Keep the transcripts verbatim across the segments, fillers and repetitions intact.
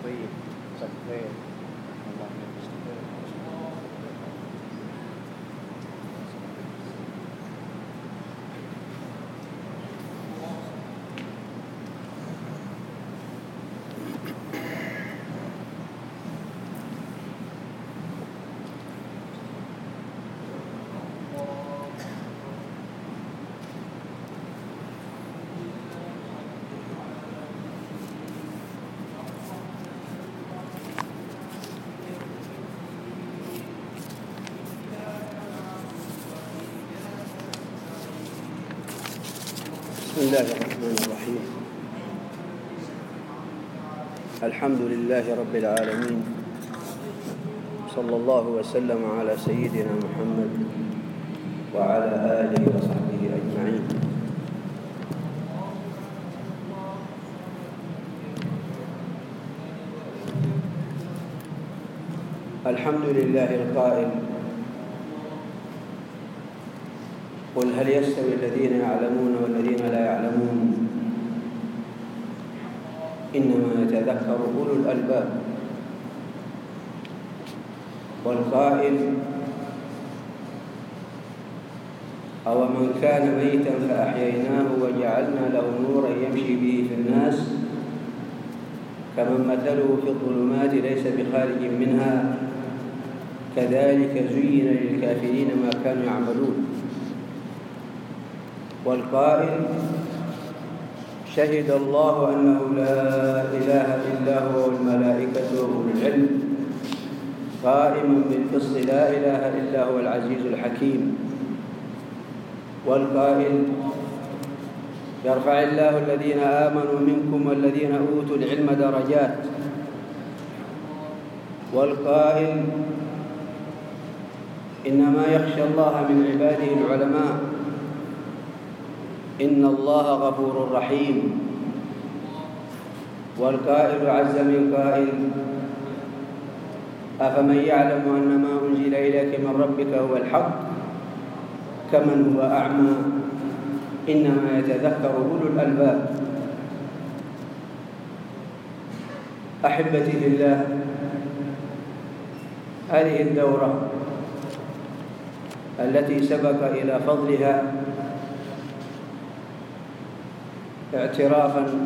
طيب صفين الله يستر. بسم الله الرحمن الرحيم. الحمد لله رب العالمين، صلى الله وسلم على سيدنا محمد وعلى آله وصحبه أجمعين. الحمد لله القائل: قل هل يستوي الذين يعلمون والذين لا يعلمون إنما يتذكر أولو الألباب. والقائل: أو من كان ميتا فأحييناه وجعلنا له نورا يمشي به في الناس كمن مثله في الظلمات ليس بخارج منها كذلك زين للكافرين ما كانوا يعملون. والقائل: شهد الله أنه لا إله إلا هو والملائكة وأولو العلم قائما بالقسط لا إله إلا هو العزيز الحكيم. والقائل: يرفع الله الذين آمنوا منكم والذين أوتوا العلم درجات. والقائل: إنما يخشى الله من عباده العلماء إن الله غفور رحيم. والقائل عز من قائل: أفمن يعلم أن ما أنزل إليك من ربك هو الحق كمن هو أعمى إنما يتذكر أولو الألباب. أحبتي في الله، هذه الدورة التي سبق إلى فضلها اعترافا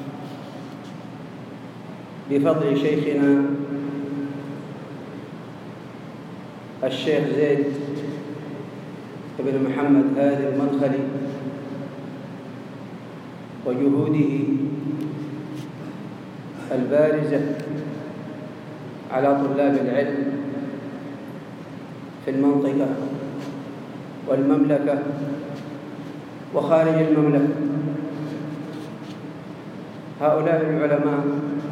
بفضل شيخنا الشيخ زيد بن محمد هادي المدخلي وجهوده البارزة على طلاب العلم في المنطقة والمملكة وخارج المملكة. هؤلاء العلماء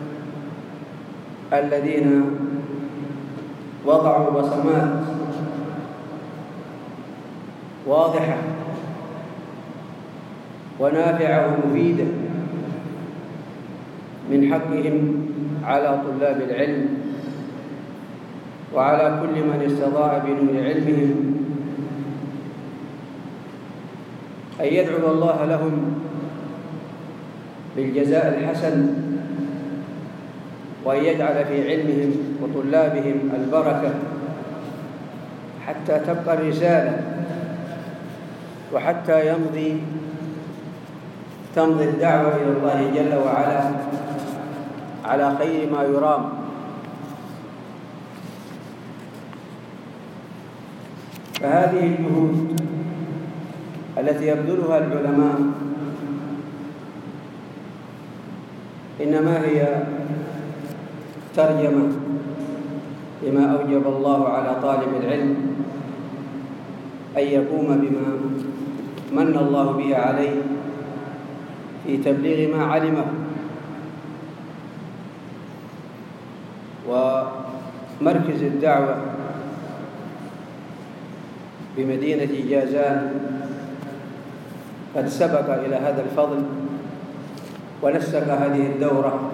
الذين وضعوا بصمات واضحة ونافعة ومفيدة من حقهم على طلاب العلم وعلى كل من استضاء بنور علمهم أن يدعو الله لهم بالجزاء الحسن وأن يجعل في علمهم وطلابهم البركة حتى تبقى الرسالة وحتى يمضي تمضي الدعوة إلى الله جل وعلا على خير ما يرام. فهذه الجهود التي يبذلها العلماء إنما هي ترجمة لما أوجب الله على طالب العلم أن يقوم بما من الله به عليه في تبليغ ما علمه. ومركز الدعوة بمدينة جازان قد سبق إلى هذا الفضل ونسق هذه الدورة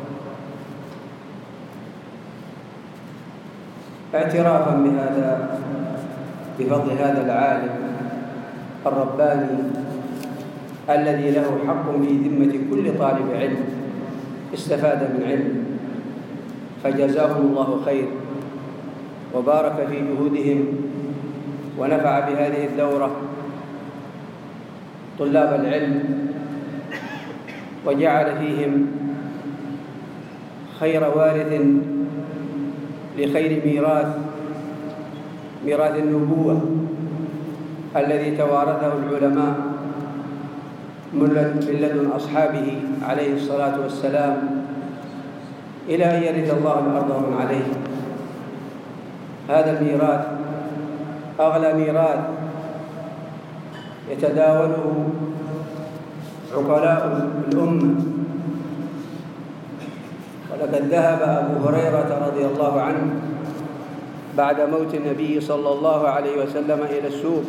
اعترافا بهذا بفضل هذا العالم الرباني الذي له حق في ذمة كل طالب علم استفاد من علم فجزاهم الله خير وبارك في جهودهم ونفع بهذه الدورة طلاب العلم وجعل فيهم خير وارث لخير ميراث ميراث النبوة الذي توارثه العلماء من لدن أصحابه عليه الصلاة والسلام إلى أن يرث الله الأرض ومن عليه. هذا الميراث أغلى ميراث يتداوله عقلاء الأمة. ولقد ذهب أبو هريرة رضي الله عنه بعد موت النبي صلى الله عليه وسلم إلى السوق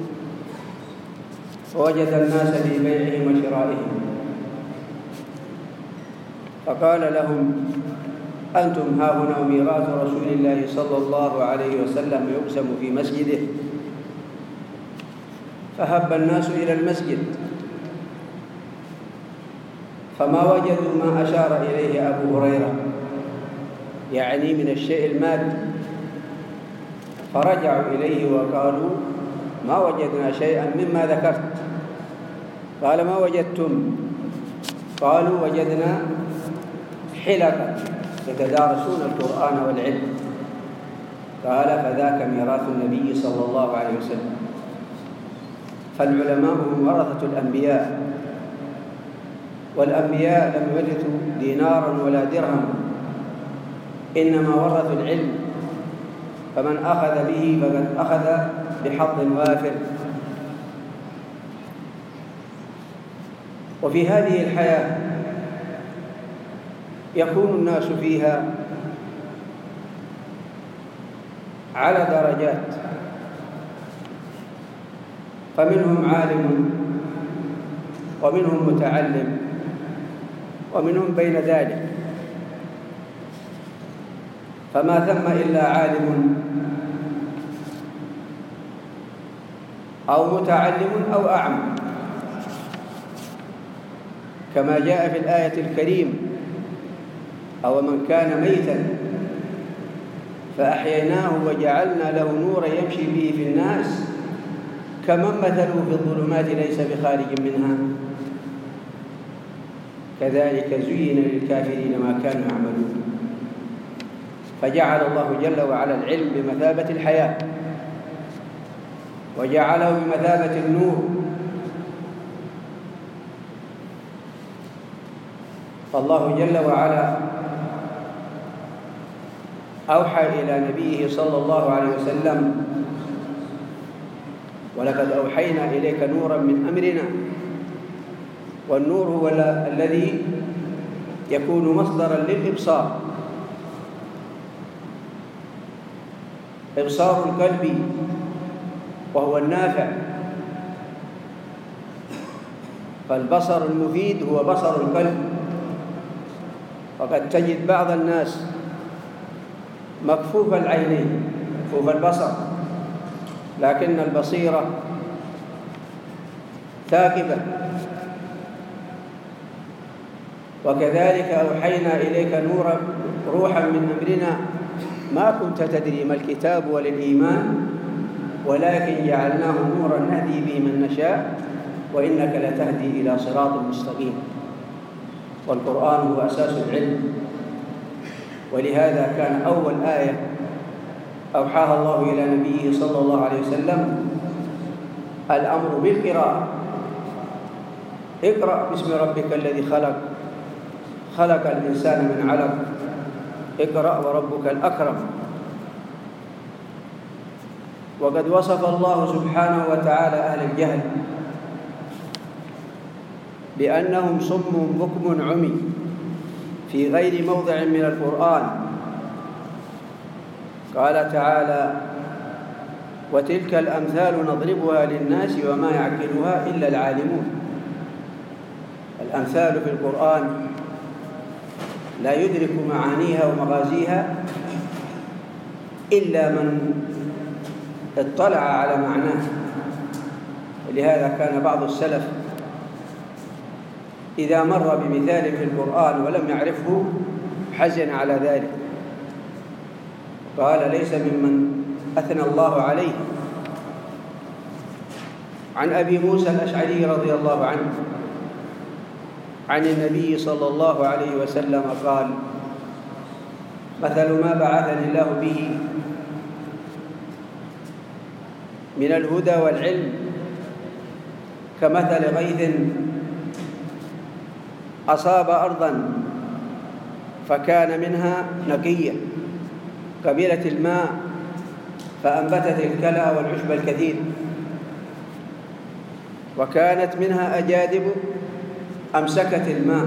ووجد الناس في بيعهم وشرائهم، فقال لهم: أنتم هاهنا وميراث رسول الله صلى الله عليه وسلم يقسم في مسجده. فهب الناس إلى المسجد فما وجدوا ما أشار إليه أبو هريرة، يعني من الشيء المادي، فرجعوا إليه وقالوا: ما وجدنا شيئا مما ذكرت. قال: ما وجدتم؟ قالوا: وجدنا حلقا يتدارسون القرآن والعلم. قال: فذاك ميراث النبي صلى الله عليه وسلم. فالعلماء هم ورثة الأنبياء، والأنبياء لم يورثوا دينارا ولا درهم، إنما ورثوا العلم، فمن أخذ به فقد أخذ بحظ وافر. وفي هذه الحياة يكون الناس فيها على درجات، فمنهم عالم ومنهم متعلم ومنهم بين ذلك، فما ثم إلا عالم أو متعلم أو أعمى، كما جاء في الآية الكريمة: أو من كان ميتا فأحييناه وجعلنا له نورا يمشي به في الناس كمن مثله في الظلمات ليس بخارج منها كذلك زين للكافرين ما كانوا يعملون. فجعل الله جل وعلا العلم بمثابة الحياة، وجعله بمثابة النور. فالله جل وعلا أوحى إلى نبيه صلى الله عليه وسلم: ولقد أوحينا إليك نورا من أمرنا. والنور هو الذي يكون مصدرا للإبصار، إبصار القلب، وهو النافع. فالبصر المفيد هو بصر القلب. وقد تجد بعض الناس مكفوف العينين، مكفوف البصر، لكن البصيرة ثاقبة. وكذلك أوحينا إليك نورا روحا من أمرنا ما كنت تدري ما الكتاب ولا الإيمان ولكن جعلناه نورا نهدي به من نشاء وإنك لتهدي إلى صراط مستقيم. والقرآن هو أساس العلم، ولهذا كان أول آية أوحاها الله إلى نبيه صلى الله عليه وسلم الأمر بالقراءة: اقرأ باسم ربك الذي خلق، خلق الإنسان من علق، اقرأ وربك الأكرم. وقد وصف الله سبحانه وتعالى أهل الجهل بأنهم صم بكم عمي في غير موضع من القرآن. قال تعالى: وتلك الأمثال نضربها للناس وما يعقلها إلا العالمون. الأمثال في القرآن لا يدرك معانيها ومغازيها إلا من اطلع على معناه. ولهذا كان بعض السلف إذا مر بمثال في القرآن ولم يعرفه حزن على ذلك، قال ليس ممن أثنى الله عليه. عن أبي موسى الأشعري رضي الله عنه عن النبي صلى الله عليه وسلم قال: مثل ما بعثني الله به من الهدى والعلم كمثل غيث أصاب أرضا فكان منها نقية قبيلة الماء فأنبتت الكلأ والعشب الكثير، وكانت منها أجادب أمسكت الماء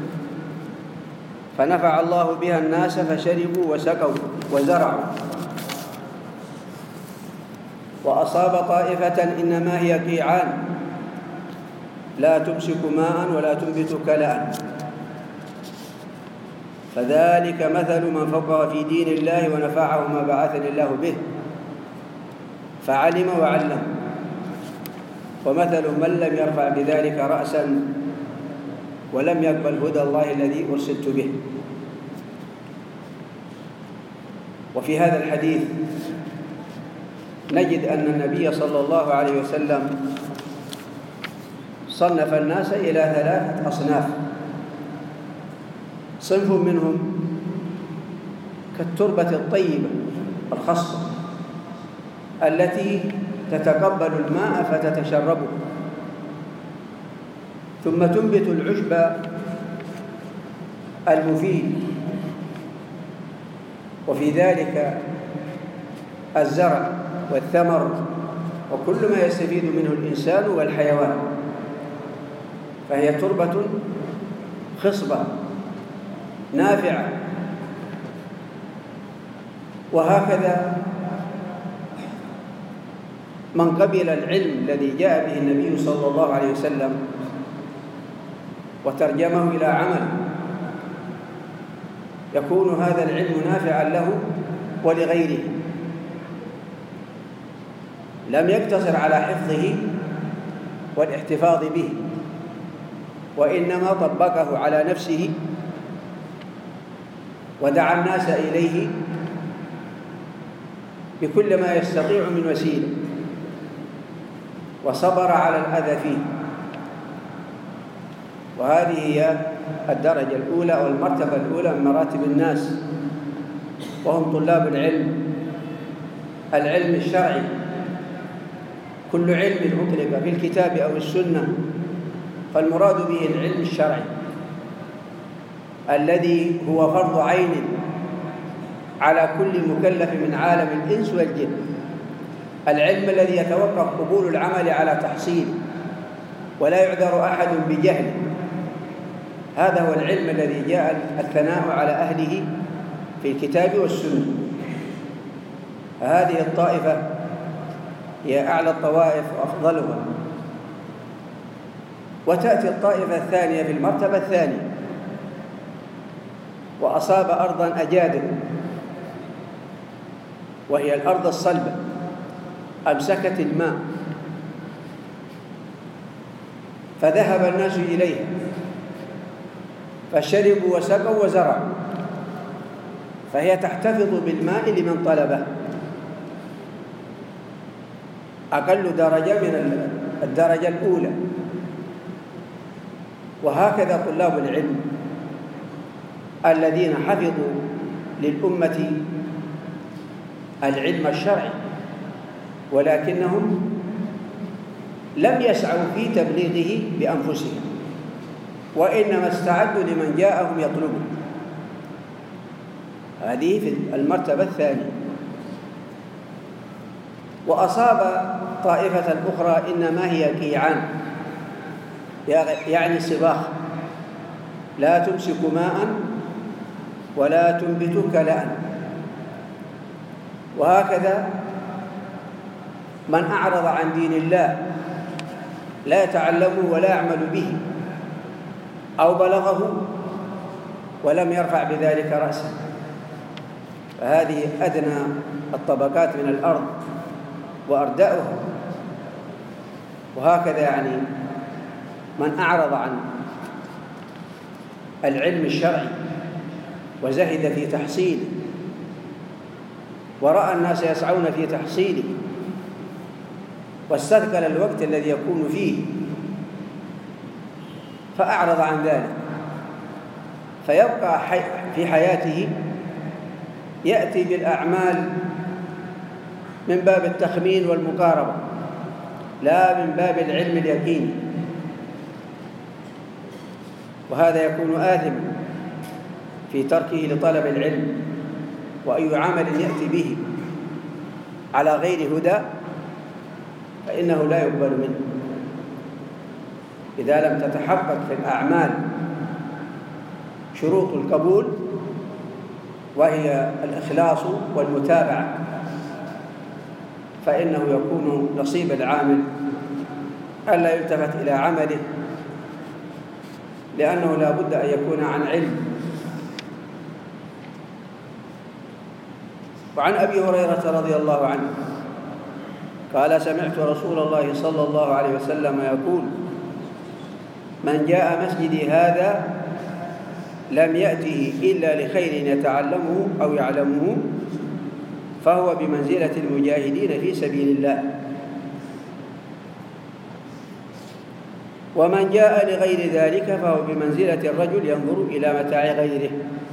فنفع الله بها الناس فشربوا وسقوا وزرعوا. وأصاب طائفة إنما هي قيعان لا تمسك ماء ولا تنبت كلأ، فذلك مثل من فقه في دين الله ونفعه ما بعثني الله به فعلم وعلم، ومثل من لم يرفع بذلك رأسا ولم يقبل هدى الله الذي أرسلت به. وفي هذا الحديث نجد أن النبي صلى الله عليه وسلم صنف الناس إلى ثلاثة أصناف: صنف منهم كالتربة الطيبة الخصبة التي تتقبل الماء فتتشربه، ثم تنبت العشب المفيد، وفي ذلك الزرع والثمر وكل ما يستفيد منه الإنسان والحيوان، فهي تربة خصبة نافعة. وهكذا من قبل العلم الذي جاء به النبي صلى الله عليه وسلم وترجمه إلى عمل يكون هذا العلم نافعا له ولغيره، لم يقتصر على حفظه والاحتفاظ به، وإنما طبقه على نفسه ودعا الناس إليه بكل ما يستطيع من وسيلة، وصبر على الأذى فيه. وهذه هي الدرجة الأولى والمرتبة الأولى من مراتب الناس، وهم طلاب العلم، العلم الشرعي. كل علم أطلق في الكتاب أو السنة فالمراد به العلم الشرعي الذي هو فرض عين على كل مكلف من عالم الإنس والجن، العلم الذي يتوقف قبول العمل على تحصيل ولا يعذر أحد بجهل. هذا هو العلم الذي جاء الثناء على أهله في الكتاب والسنة. هذه الطائفة هي أعلى الطوائف وأفضلها. وتأتي الطائفة الثانية في المرتبة الثانية: وأصاب أرضا أجادب، وهي الأرض الصلبة أمسكت الماء فذهب الناس إليها فشربوا وسقوا وزرعوا، فهي تحتفظ بالماء لمن طلبه، أقل درجة من الدرجة الأولى. وهكذا طلاب العلم الذين حفظوا للأمة العلم الشرعي ولكنهم لم يسعوا في تبليغه بأنفسهم، وإنما استعدوا لمن جاءهم يطلبه. هذه في المرتبة الثانية. وأصاب طائفة أخرى إنما هي قيعان، يعني صباخ لا تمسك ماء ولا تنبت كلأ. وهكذا من أعرض عن دين الله لا يتعلمه ولا يعمل به، أو بلغه ولم يرفع بذلك رأسه، فهذه أدنى الطبقات من الأرض وأردأها. وهكذا يعني من أعرض عن العلم الشرعي وزهد في تحصيله ورأى الناس يسعون في تحصيله واستثقل الوقت الذي يكون فيه فأعرض عن ذلك، فيبقى في حياته يأتي بالأعمال من باب التخمين والمقاربة لا من باب العلم اليقيني، وهذا يكون آثما في تركه لطلب العلم، وأي عمل يأتي به على غير هدى فإنه لا يقبل منه إذا لم تتحقق في الأعمال شروط القبول، وهي الإخلاص والمتابعة، فإنه يكون نصيب العامل ألا يلتفت إلى عمله، لأنه لا بد أن يكون عن علم. وعن أبي هريرة رضي الله عنه قال: سمعت رسول الله صلى الله عليه وسلم يقول: من جاء مسجدي هذا لم يأته إلا لخير يتعلمه أو يعلمه فهو بمنزلة المجاهدين في سبيل الله، ومن جاء لغير ذلك فهو بمنزلة الرجل ينظر إلى متاع غيره.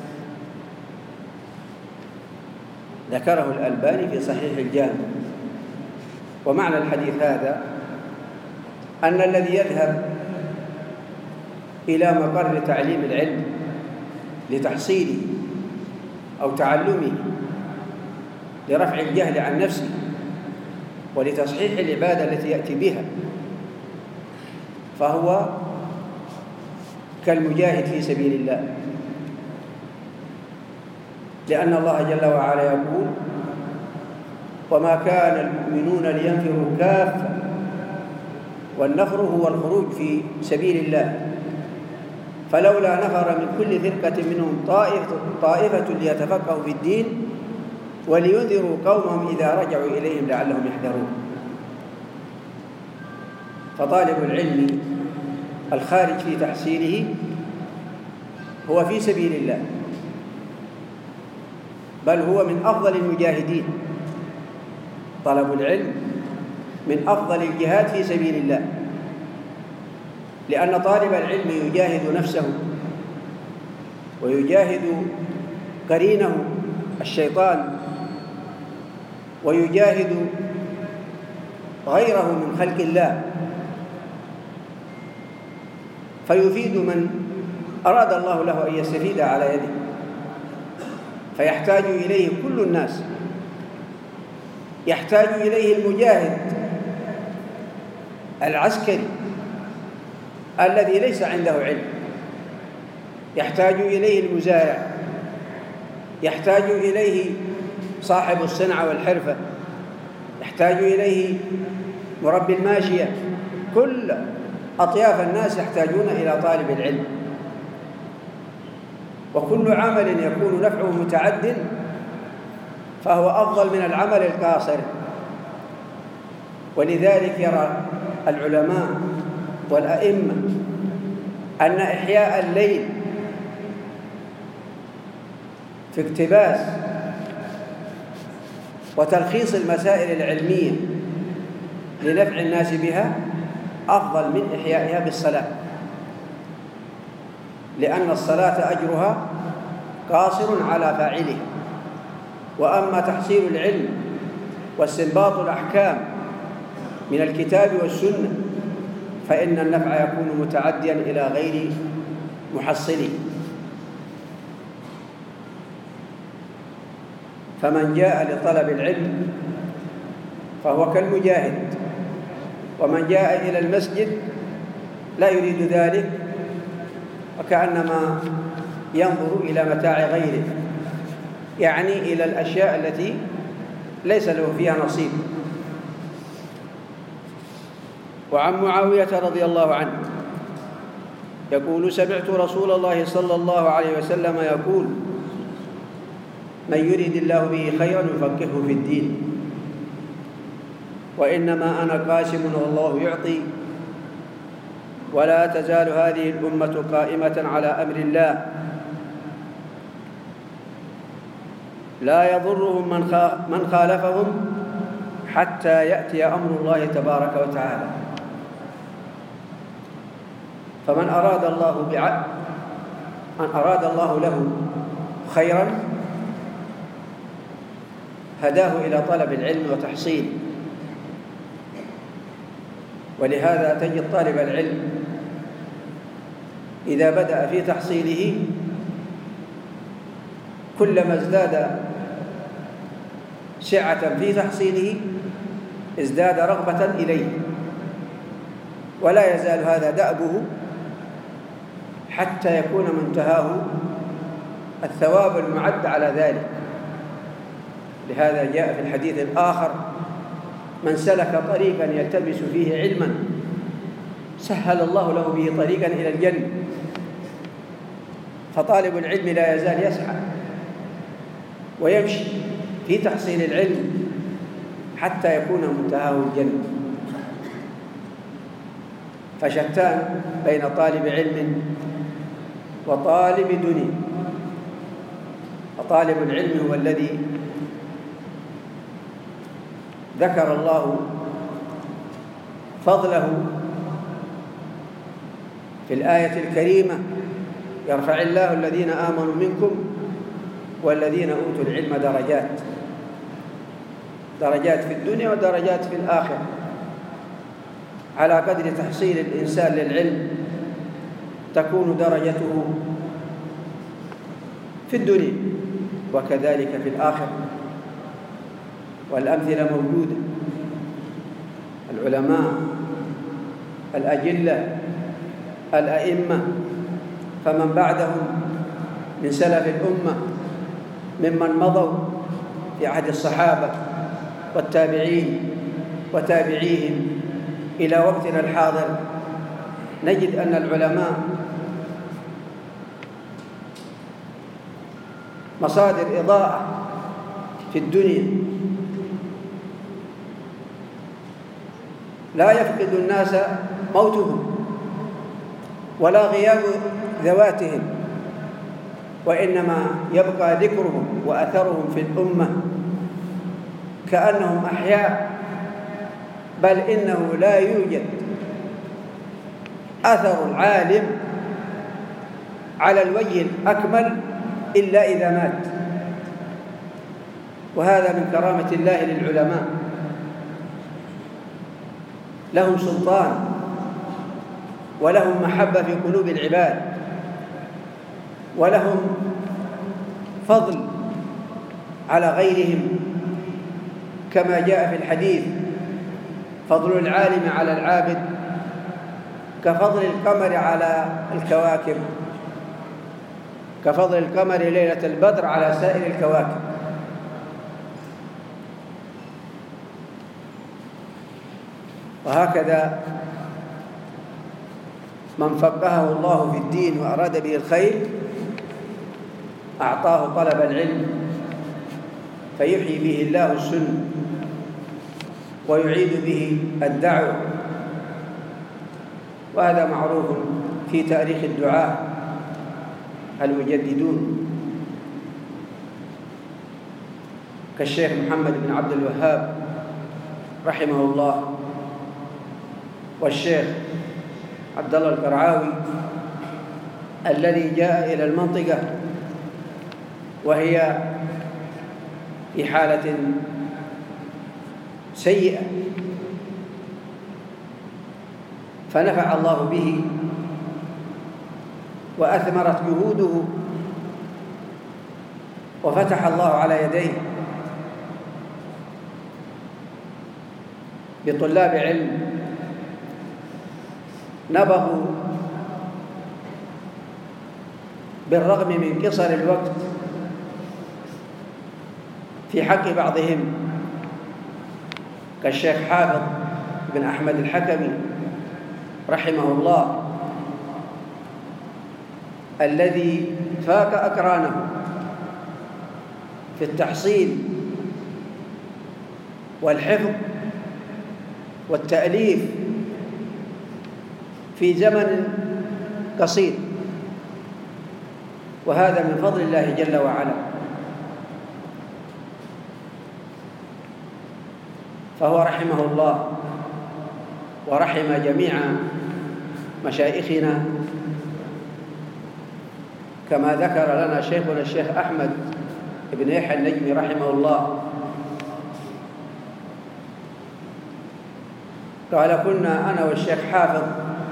ذكره الألباني في صحيح الجامع. ومعنى الحديث هذا أن الذي يذهب إلى مقر تعليم العلم لتحصيله أو تعلمه لرفع الجهل عن نفسه ولتصحيح العبادة التي يأتي بها فهو كالمجاهد في سبيل الله، لأن الله جل وعلا يقول: وما كان المؤمنون لينفروا كافة، والنفر هو الخروج في سبيل الله، فلولا نفر من كل فرقة منهم طائفة, طائفة ليتفقهوا في الدين ولينذروا قومهم إذا رجعوا إليهم لعلهم يحذرون. فطالب العلم الخارج في تحصيله هو في سبيل الله، بل هو من أفضل المجاهدين. طلب العلم من أفضل الجهاد في سبيل الله، لأن طالب العلم يجاهد نفسه ويجاهد قرينه الشيطان ويجاهد غيره من خلق الله، فيفيد من أراد الله له أن يستفيد على يده، فيحتاج إليه كل الناس. يحتاج إليه المجاهد العسكري الذي ليس عنده علم، يحتاج إليه المزارع، يحتاج إليه صاحب الصنعة والحرفة، يحتاج إليه مربي الماشية. كل أطياف الناس يحتاجون إلى طالب العلم، وكل عمل يكون نفعه متعد فهو أفضل من العمل القاصر. ولذلك يرى العلماء والأئمة أن إحياء الليل في اقتباس وتلخيص المسائل العلمية لنفع الناس بها أفضل من إحيائها بالصلاة، لأن الصلاة أجرها قاصر على فاعله، وأما تحصيل العلم واستنباط الأحكام من الكتاب والسنة فإن النفع يكون متعديا إلى غير محصله. فمن جاء لطلب العلم فهو كالمجاهد، ومن جاء إلى المسجد لا يريد ذلك وكأنما ينظر إلى متاع غيره، يعني إلى الأشياء التي ليس له فيها نصيب. وعن معاوية رضي الله عنه يقول: سمعت رسول الله صلى الله عليه وسلم يقول: من يريد الله به خيرا يفقهه في الدين، وإنما أنا قاسم والله يعطي، ولا تزال هذه الأمة قائمة على أمر الله لا يضرهم من خالفهم حتى يأتي أمر الله تبارك وتعالى. فمن أراد الله بعبد من أراد الله له خيرا هداه إلى طلب العلم وتحصيله. ولهذا تجد طالب العلم إذا بدأ في تحصيله كلما ازداد سعة في تحصيله ازداد رغبة إليه، ولا يزال هذا دأبه حتى يكون منتهاه الثواب المعد على ذلك. لهذا جاء في الحديث الآخر: من سلك طريقا يلتمس فيه علما سهل الله له به طريقا إلى الجنة. فطالب العلم لا يزال يسعى ويمشي في تحصيل العلم حتى يكون منتهاه الجنة. فشتان بين طالب علم وطالب دنيا. وطالب العلم هو الذي ذكر الله فضله في الآية الكريمة: يرفع الله الذين آمنوا منكم والذين أوتوا العلم درجات. درجات في الدنيا ودرجات في الآخرة على قدر تحصيل الإنسان للعلم تكون درجته في الدنيا وكذلك في الآخرة. والأمثلة موجودة: العلماء، الأجلة، الأئمة، فمن بعدهم من سلف الأمة ممن مضوا في عهد الصحابة والتابعين وتابعيهم إلى وقتنا الحاضر، نجد أن العلماء مصادر إضاءة في الدنيا لا يفقد الناس موتهم ولا غياب ذواتهم، وإنما يبقى ذكرهم وأثرهم في الأمة كأنهم أحياء، بل إنه لا يوجد أثر العالم على الوجه الأكمل إلا إذا مات. وهذا من كرامة الله للعلماء، لهم سلطان ولهم محبة في قلوب العباد ولهم فضل على غيرهم، كما جاء في الحديث: فضل العالم على العابد كفضل القمر على الكواكب، كفضل القمر ليلة البدر على سائر الكواكب. وهكذا من فقهه الله في الدين وأراد به الخير أعطاه طلب العلم فيحيي به الله السنة ويعيد به الدعوة. وهذا معروف في تاريخ الدعاء المجددون كالشيخ محمد بن عبد الوهاب رحمه الله، والشيخ عبد الله القرعاوي الذي جاء إلى المنطقة وهي في حالة سيئة فنفع الله به وأثمرت جهوده وفتح الله على يديه بطلاب علم نبغوا بالرغم من قصر الوقت في حق بعضهم كالشيخ حافظ بن أحمد الحكمي رحمه الله الذي فاق أقرانه في التحصيل والحفظ والتأليف في زمن قصير، وهذا من فضل الله جل وعلا. فهو رحمه الله ورحم جميع مشايخنا، كما ذكر لنا شيخنا الشيخ أحمد بن يحيى النجمي رحمه الله قال: كنا أنا والشيخ حافظ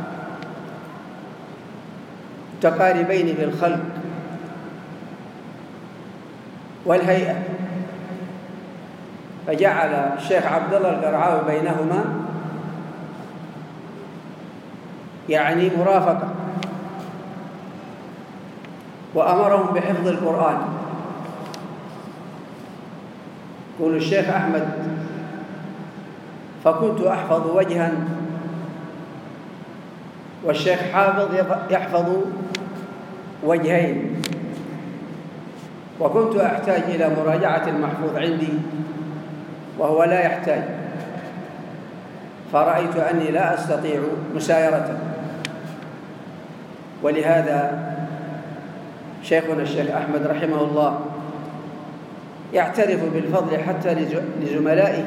متقاربين في الخلق والهيئة، فجعل الشيخ عبد الله القرعاوي بينهما يعني مرافقة، وأمرهم بحفظ القرآن. يقول الشيخ أحمد: فكنت أحفظ وجها والشيخ حافظ يحفظ وجهين، وكنت أحتاج إلى مراجعة المحفوظ عندي وهو لا يحتاج، فرأيت أني لا أستطيع مسايرته، ولهذا شيخنا الشيخ أحمد رحمه الله يعترف بالفضل حتى لزملائه،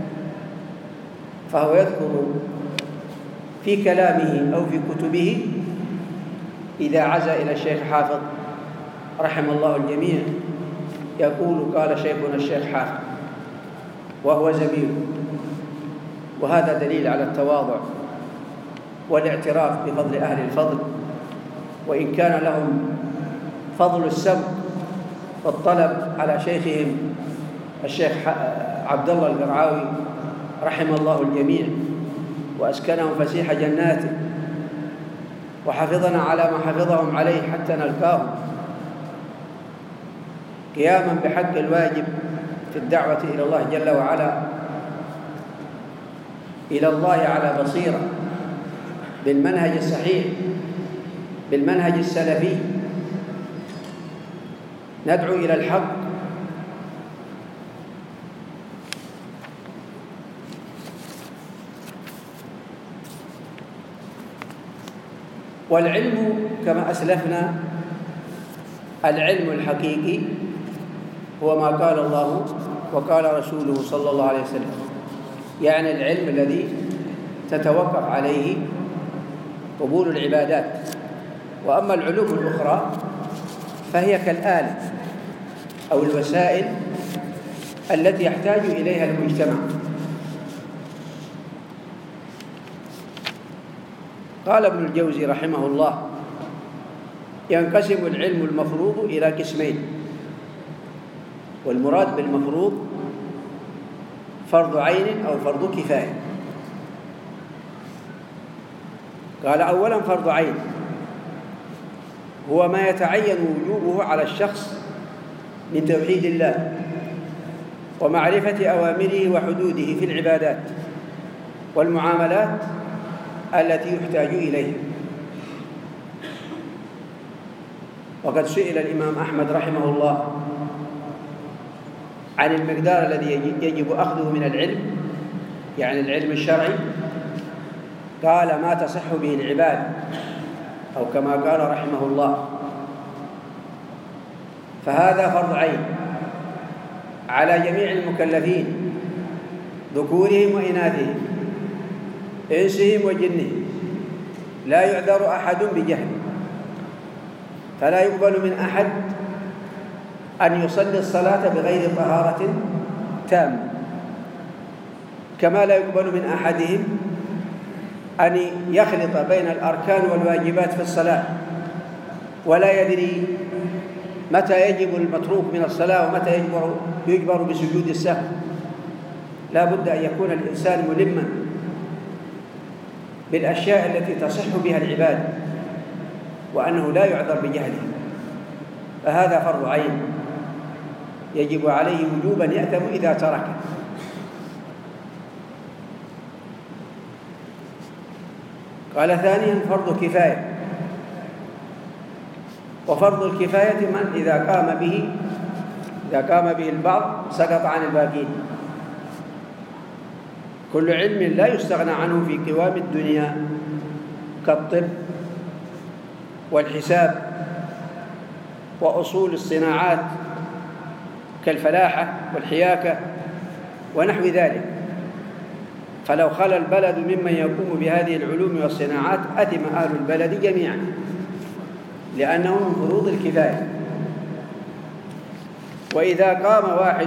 فهو يذكر في كلامه أو في كتبه إذا عزا إلى الشيخ حافظ رحم الله الجميع يقول: قال شيخنا الشيخ حافظ، وهو زميله. وهذا دليل على التواضع والاعتراف بفضل أهل الفضل، وإن كان لهم فضل السبق والطلب على شيخهم الشيخ عبد الله القرعاوي رحم الله الجميع وأسكنهم فسيح جناته، وحفظنا على ما حفظهم عليه حتى نلقاهم، قياما بحق الواجب في الدعوة إلى الله جل وعلا، إلى الله على بصيرة بالمنهج الصحيح بالمنهج السلفي، ندعو إلى الحق والعلم كما أسلفنا، العلم الحقيقي هو ما قال الله وقال رسوله صلى الله عليه وسلم، يعني العلم الذي تتوقف عليه قبول العبادات. وأما العلوم الأخرى فهي كالآلة أو الوسائل التي يحتاج إليها المجتمع. قال ابن الجوزي رحمه الله: ينقسم العلم المفروض إلى قسمين، والمراد بالمفروض فرض عين أو فرض كفاية. قال: أولا فرض عين هو ما يتعين وجوبه على الشخص من توحيد الله ومعرفة أوامره وحدوده في العبادات والمعاملات التي يحتاج إليها. وقد سئل الإمام أحمد رحمه الله عن المقدار الذي يجب أخذه من العلم، يعني العلم الشرعي، قال: ما تصح به العباد، أو كما قال رحمه الله. فهذا فرض عين على جميع المكلفين ذكورهم وإناثهم، إنسهم وجنهم، لا يعذر أحد بجهل، فلا يقبل من أحد أن يصلي الصلاة بغير طهارة تامة، كما لا يقبل من أحدهم أن يخلط بين الأركان والواجبات في الصلاة، ولا يدري متى يجب المتروك من الصلاة ومتى يجبر, يجبر بسجود السهو. لا بد أن يكون الإنسان ملما بالأشياء التي تصح بها العبادة، وأنه لا يعذر بجهله، فهذا فرض عين يجب عليه وجوبا يأثم إذا تركه. قال: ثانيا فرض كفاية، وفرض الكفاية من إذا قام به إذا قام به البعض سقط عن الباقين. كل علم لا يستغنى عنه في قوام الدنيا كالطب والحساب وأصول الصناعات كالفلاحة والحياكة ونحو ذلك، فلو خلا البلد ممن يقوم بهذه العلوم والصناعات أثم أهل البلد جميعا، لأنه من فروض الكفاية. وإذا قام واحد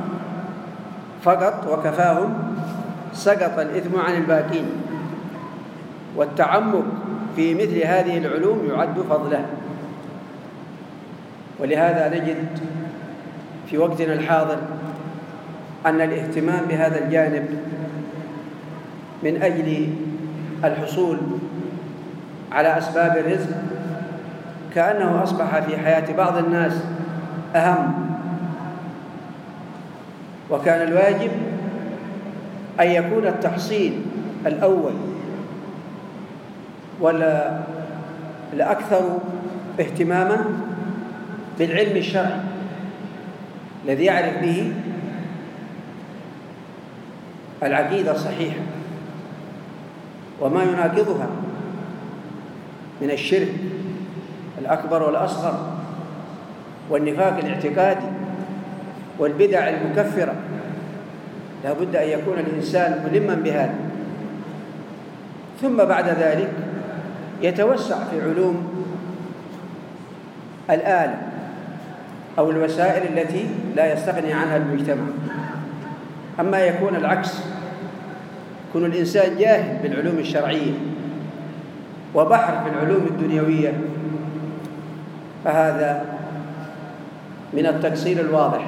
فقط وكفاهم سقط الإثم عن الباقين، والتعمق في مثل هذه العلوم يعد فضلا. ولهذا نجد في وقتنا الحاضر أن الاهتمام بهذا الجانب من أجل الحصول على أسباب الرزق كأنه أصبح في حياة بعض الناس أهم، وكان الواجب أن يكون التحصيل الأول ولا الأكثر اهتماما بالعلم الشرعي الذي يعرف به العقيدة الصحيحة وما يناقضها من الشرك الأكبر والأصغر والنفاق الاعتقادي والبدع المكفرة. لا بد أن يكون الإنسان ملما بهذا، ثم بعد ذلك يتوسع في علوم الآلة أو الوسائل التي لا يستغني عنها المجتمع. أما يكون العكس، يكون الإنسان جاهل بالعلوم الشرعية وبحر في العلوم الدنيوية، فهذا من التقصير الواضح،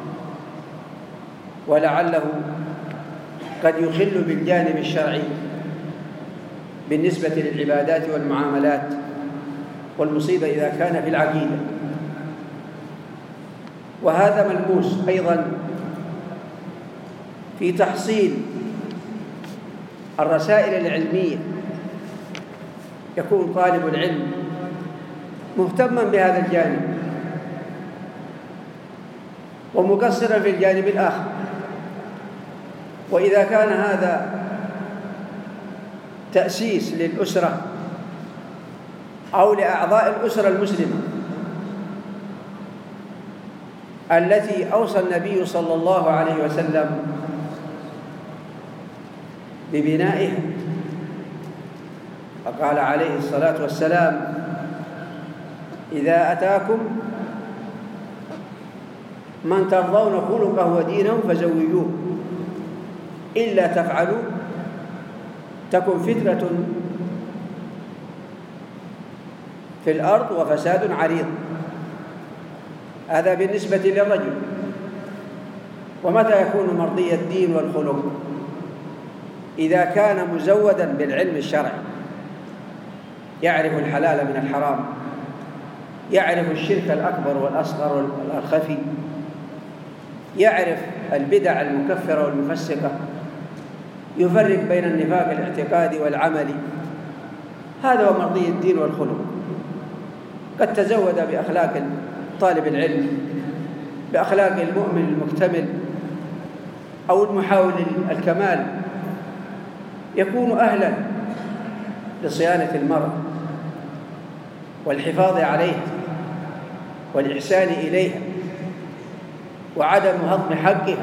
ولعله قد يخل بالجانب الشرعي بالنسبة للعبادات والمعاملات، والمصيبة إذا كان في العقيدة. وهذا ملموس أيضا في تحصيل الرسائل العلمية، يكون طالب العلم مهتما بهذا الجانب ومقصرا في الجانب الآخر. وإذا كان هذا تأسيس للأسرة أو لأعضاء الأسرة المسلمة التي أوصى النبي صلى الله عليه وسلم ببنائها، فقال عليه الصلاة والسلام: إذا أتاكم من ترضون خلقه ودينه فزوجوه، إلا تفعلوا تكن فتنة في الأرض وفساد عريض. هذا بالنسبة للرجل. ومتى يكون مرضي الدين والخلق؟ إذا كان مزودا بالعلم الشرعي، يعرف الحلال من الحرام، يعرف الشرك الأكبر والأصغر والخفي، يعرف البدع المكفرة والمفسقة، يفرق بين النفاق الاعتقادي والعملي. هذا هو مرضي الدين والخلق. قد تزود بأخلاق طالب العلم، بأخلاق المؤمن المكتمل أو المحاول الكمال، يكون أهلا لصيانة المرأة والحفاظ عليها والإحسان إليها وعدم هضم حقها،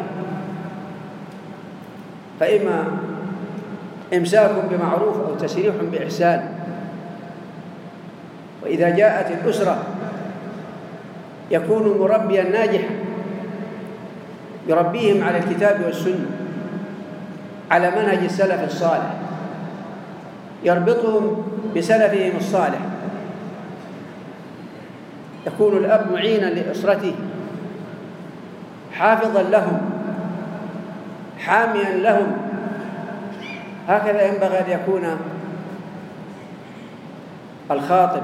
فإما إمساك بمعروف أو تسريح بإحسان. وإذا جاءت الأسرة يكون مربيا ناجحا، يربيهم على الكتاب والسنة، على منهج السلف الصالح، يربطهم بسلفهم الصالح. يكون الأب معينا لأسرته، حافظا لهم، حاميا لهم. هكذا ينبغي أن يكون الخاطب.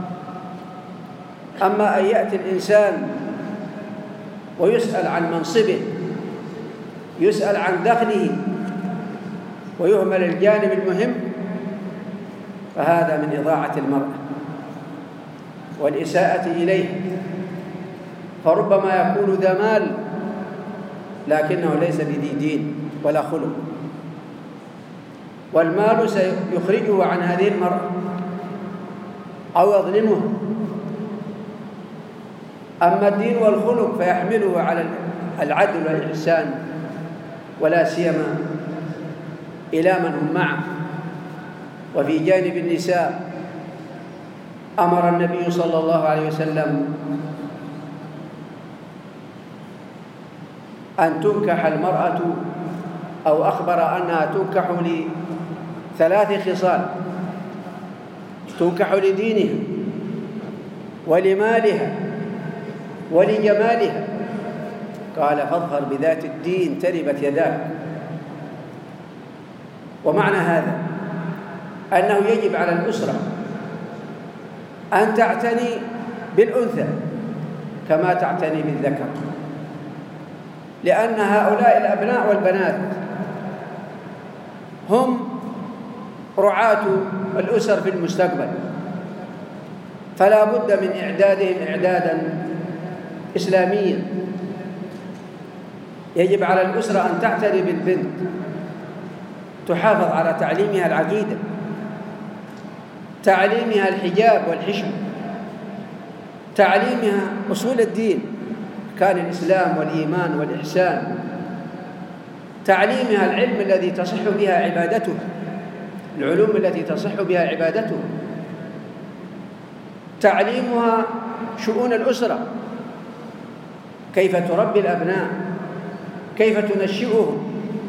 أما أن يأتي الإنسان ويسأل عن منصبه، يسأل عن دخله، ويهمل الجانب المهم، فهذا من إضاعة المرأة والإساءة إليه. فربما يكون ذا مال لكنه ليس بذي دين ولا خلق، والمال سيخرجه عن هذه المرأة أو يظلمها. أما الدين والخلق فيحمله على العدل والإحسان، ولا سيما إلى من هم معه. وفي جانب النساء أمر النبي صلى الله عليه وسلم أن تنكح المرأة، أو أخبر أنها تنكح لثلاث خصال: تنكح لدينها ولمالها ولجمالها. قال: فاظفر بذات الدين تربت يداك. ومعنى هذا أنه يجب على الأسرة أن تعتني بالأنثى كما تعتني بالذكر، لأن هؤلاء الأبناء والبنات هم رعاة الأسر في المستقبل، فلا بد من إعدادهم إعدادا إسلاميا. يجب على الأسرة أن تعتني بالبنت، تحافظ على تعليمها العقيدة، تعليمها الحجاب والحشمة، تعليمها أصول الدين كان الإسلام والإيمان والإحسان، تعليمها العلم الذي تصح بها عبادته، العلوم التي تصح بها عبادته، تعليمها شؤون الأسرة، كيف تربي الأبناء، كيف تنشئهم.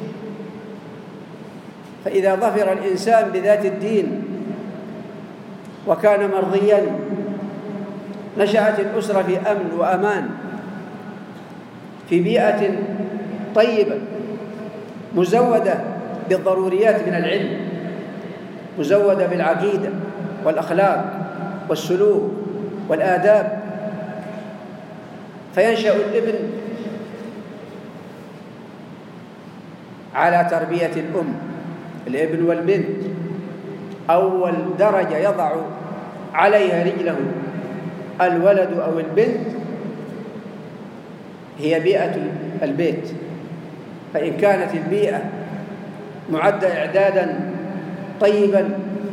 فإذا ظفر الإنسان بذات الدين وكان مرضيا نشأت الأسرة في أمن وأمان، في بيئة طيبة مزودة بالضروريات من العلم، مزودة بالعقيدة والأخلاق والسلوك والآداب. فينشأ الابن على تربية الأم. الابن والبنت أول درجة يضع عليها رجله الولد أو البنت هي بيئة البيت. فإن كانت البيئة معدة إعدادا طيبا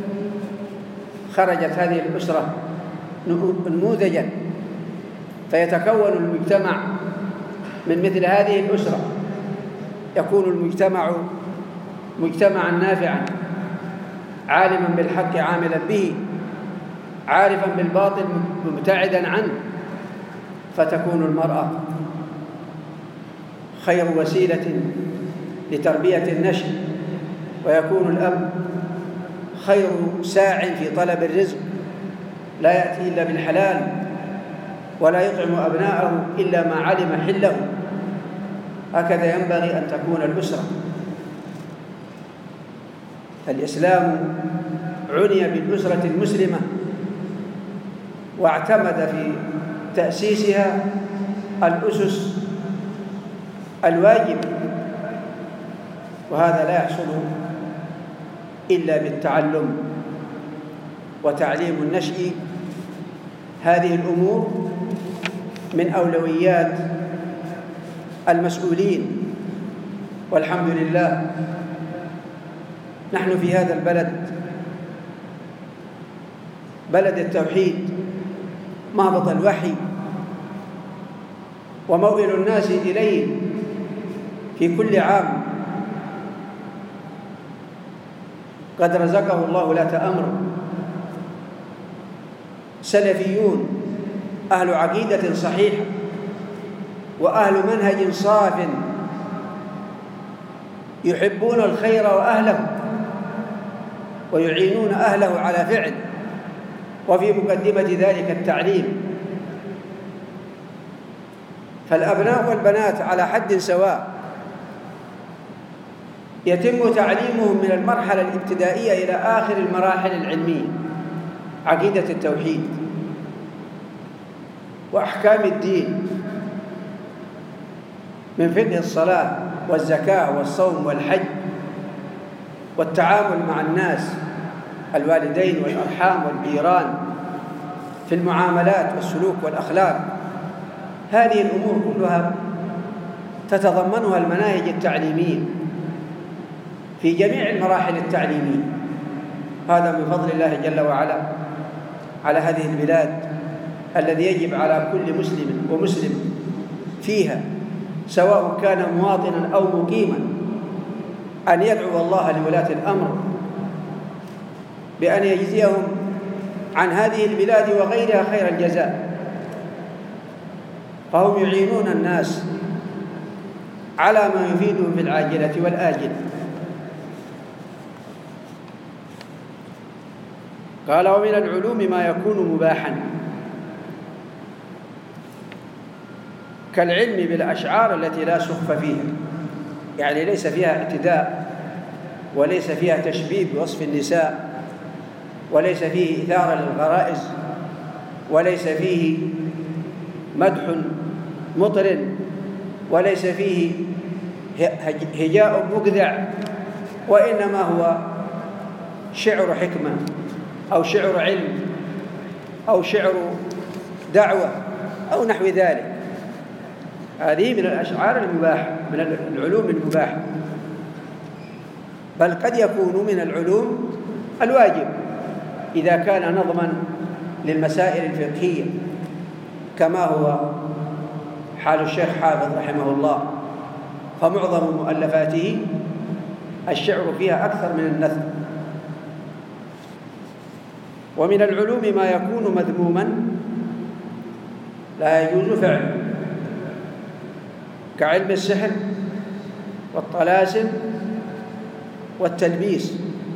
خرجت هذه الأسرة نموذجا، فيتكون المجتمع من مثل هذه الأسرة. يكون المجتمع مجتمعا نافعا، عالما بالحق عاملا به، عارفا بالباطل مبتعدا عنه. فتكون المرأة خير وسيلة لتربية النشء، ويكون الأب خير ساع في طلب الرزق، لا يأتي إلا بالحلال ولا يطعم أبناءه إلا ما علم حله. هكذا ينبغي أن تكون الأسرة. الإسلام عني بالأسرة المسلمة واعتمد في تأسيسها الأسس الواجب، وهذا لا يحصل إلا بالتعلم وتعليم النشء. هذه الأمور من أولويات المسؤولين، والحمد لله نحن في هذا البلد بلد التوحيد، مهبط الوحي وموئل الناس إليه في كل عام. قد رزقه الله ولاة أمر سلفيون أهل عقيدة صحيحة وأهل منهج صاف يحبون الخير وأهله ويعينون أهله على فعل، وفي مقدمة ذلك التعليم. فالأبناء والبنات على حد سواء، يتم تعليمهم من المرحلة الابتدائية إلى آخر المراحل العلمية عقيدة التوحيد وأحكام الدين، من فقه الصلاة والزكاة والصوم والحج والتعامل مع الناس، الوالدين والأرحام والجيران، في المعاملات والسلوك والأخلاق. هذه الأمور كلها تتضمنها المناهج التعليمية في جميع المراحل التعليمية. هذا من فضل الله جل وعلا على هذه البلاد، الذي يجب على كل مسلم ومسلم فيها سواء كان مواطنا أو مقيما أن يدعو الله لولاة الأمر بأن يجزيهم عن هذه البلاد وغيرها خير الجزاء، فهم يعينون الناس على ما يفيدهم في العاجلة والآجلة. قال: ومن العلوم ما يكون مباحا كالعلم بالأشعار التي لا سخف فيها، يعني ليس فيها اعتداء وليس فيها تشبيه بوصف النساء وليس فيه إثارة للغرائز وليس فيه مدح مطر وليس فيه هجاء مجذع، وإنما هو شعر حكمة أو شعر علم أو شعر دعوة أو نحو ذلك. هذه من الأشعار المباحة، من العلوم المباحة، بل قد يكون من العلوم الواجب إذا كان نظما للمسائل الفقهية، كما هو حال الشيخ حافظ رحمه الله، فمعظم مؤلفاته الشعر فيها أكثر من النثر. ومن العلوم ما يكون مذموما لا يجوز فعله كعلم السحر والطلاسم والتلبيس.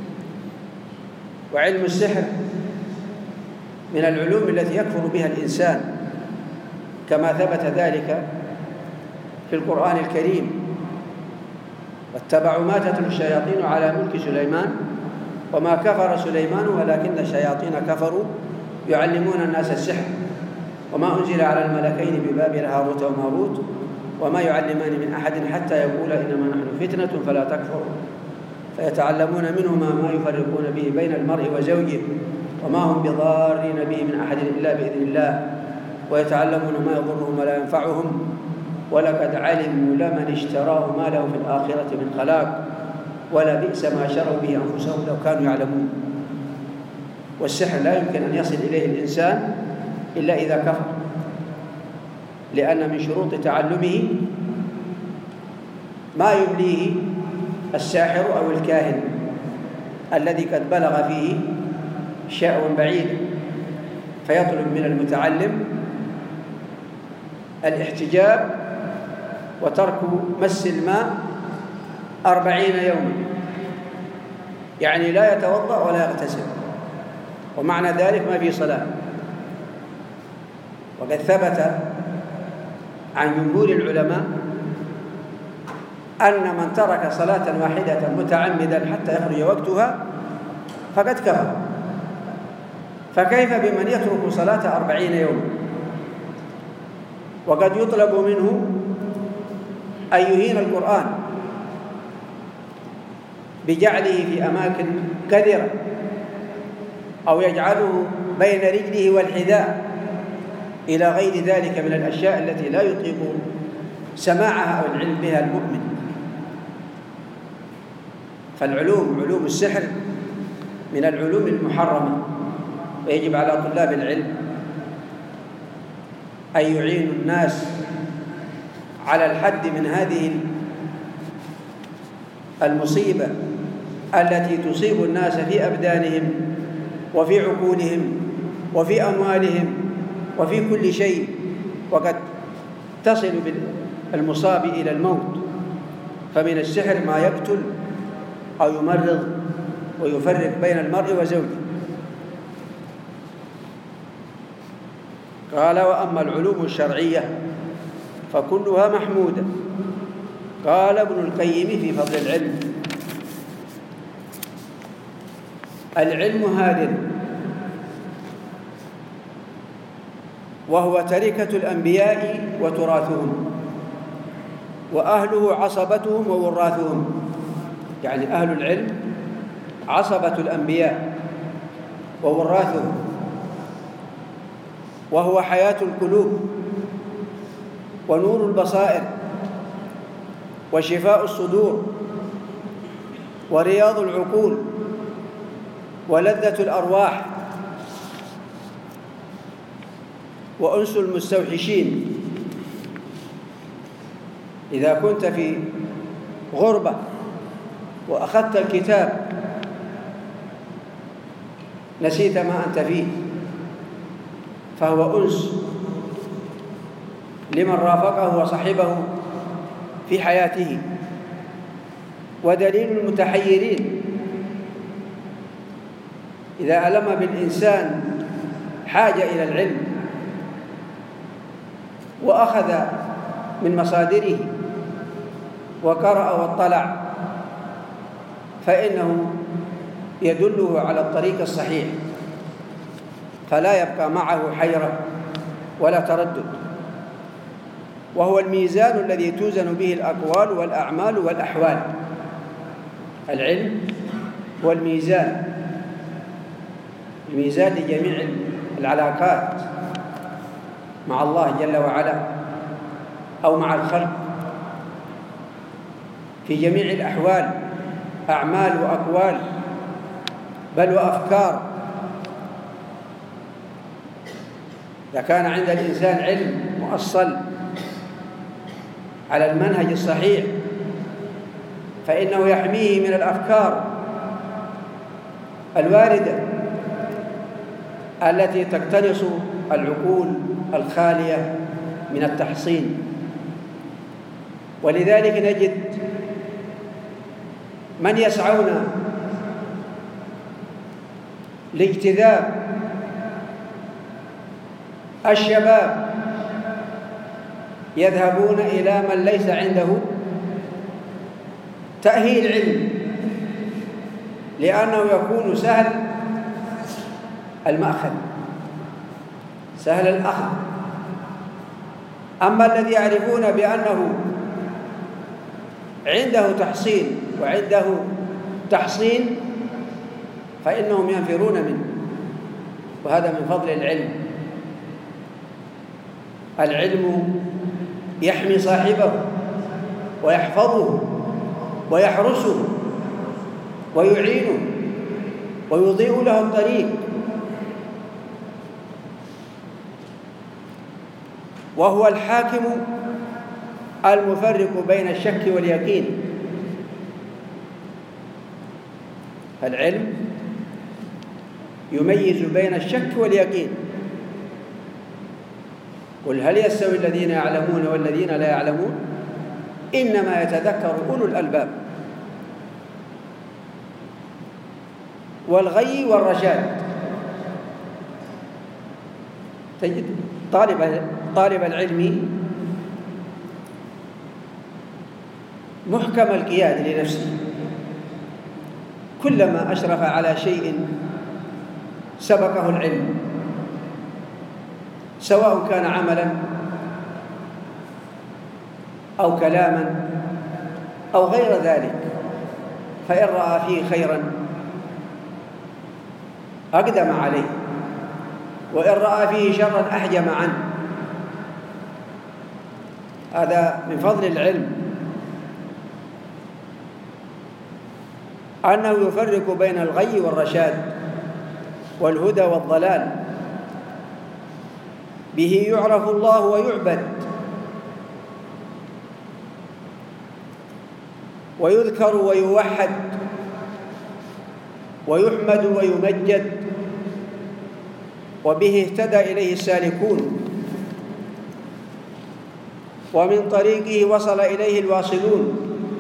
وعلم السحر من العلوم التي يكفر بها الإنسان، كما ثبت ذلك في القرآن الكريم: واتبعوا ما تتلو الشياطين على ملك سليمان وما كفر سليمان ولكن الشياطين كفروا يعلمون الناس السحر وما أنزل على الملكين ببابل هاروت وماروت وما يعلمان من أحد حتى يقولا إنما نحن فتنة فلا تكفروا فيتعلمون منهما ما يفرقون به بين المرء وزوجه وما هم بضارين به من أحد إلا بإذن الله ويتعلمون ما يضرهم ولا ينفعهم ولقد علموا لمن اشتراه ما له في الآخرة من خلاق ولبئس ما شروا به أنفسهم لو كانوا يعلمون. والسحر لا يمكن أن يصل إليه الإنسان إلا إذا كفر، لأن من شروط تعلمه ما يمليه الساحر أو الكاهن الذي قد بلغ فيه شيء بعيد، فيطلب من المتعلم الاحتجاب وترك مس الماء أربعين يوما، يعني لا يتوضأ ولا يغتسل، ومعنى ذلك ما في صلاة. وقد ثبت عن جمهور العلماء أن من ترك صلاة واحدة متعمدا حتى يخرج وقتها فقد كفر، فكيف بمن يترك صلاة أربعين يوما؟ وقد يطلب منه أن يهين القرآن بجعله في أماكن كثيرة أو يجعله بين رجله والحذاء إلى غير ذلك من الأشياء التي لا يطيق سماعها أو العلم بها المؤمن. فالعلوم علوم السحر من العلوم المحرمة، ويجب على طلاب العلم أن يعينوا الناس على الحد من هذه المصيبة التي تصيب الناس في أبدانهم وفي عقولهم وفي أموالهم وفي كل شيء، وقد تصل بالمصاب إلى الموت. فمن السحر ما يقتل أو يمرض ويفرق بين المرء وزوجه. قال: وأما العلوم الشرعية فكلها محمودة. قال ابن القيم في فضل العلم: العلم هاد وهو تركة الأنبياء وتراثهم، وأهله عصبتهم ووراثهم، يعني أهل العلم عصبة الأنبياء ووراثهم، وهو حياة القلوب ونور البصائر وشفاء الصدور ورياض العقول ولذة الأرواح وأنس المستوحشين. إذا كنت في غربة وأخذت الكتاب نسيت ما أنت فيه، فهو أنس لمن رافقه وصحبه في حياته، ودليل المتحيرين إذا ألم بالإنسان حاجة إلى العلم وأخذ من مصادره وقرأ واطلع فإنه يدله على الطريق الصحيح، فلا يبقى معه حيرة ولا تردد، وهو الميزان الذي توزن به الأقوال والأعمال والأحوال. العلم هو الميزان، الميزان لجميع العلاقات مع الله جل وعلا أو مع الخلق في جميع الأحوال، أعمال وأقوال بل وأفكار. إذا كان عند الإنسان علم مؤصل على المنهج الصحيح فإنه يحميه من الأفكار الواردة التي تقتنص العقول الخالية من التحصين. ولذلك نجد من يسعون لاجتذاب الشباب يذهبون إلى من ليس عنده تأهيل علم، لأنه يكون سهل المأخذ سهل الأخذ. أما الذي يعرفون بأنه عنده تحصيل وعنده تحصين فإنهم ينفرون منه، وهذا من فضل العلم. العلم يحمي صاحبه ويحفظه ويحرسه ويعينه ويضيء له الطريق، وهو الحاكم المفرق بين الشك واليقين. العلم يميز بين الشك واليقين. قل هل يستوي الذين يعلمون والذين لا يعلمون إنما يتذكر أولو الألباب. والغي والرشاد، تجد طالب طالب العلم محكم القياد لنفسه، كلما أشرف على شيء سبقه العلم، سواء كان عملا أو كلاما أو غير ذلك، فإن رأى فيه خيرا أقدم عليه، وإن رأى فيه شرا أحجم عنه. هذا من فضل العلم، أنه يفرق بين الغي والرشاد والهدى والضلال. به يعرف الله ويعبد ويذكر ويوحد ويحمد ويمجد، وبه اهتدى إليه السالكون، ومن طريقه وصل إليه الواصلون،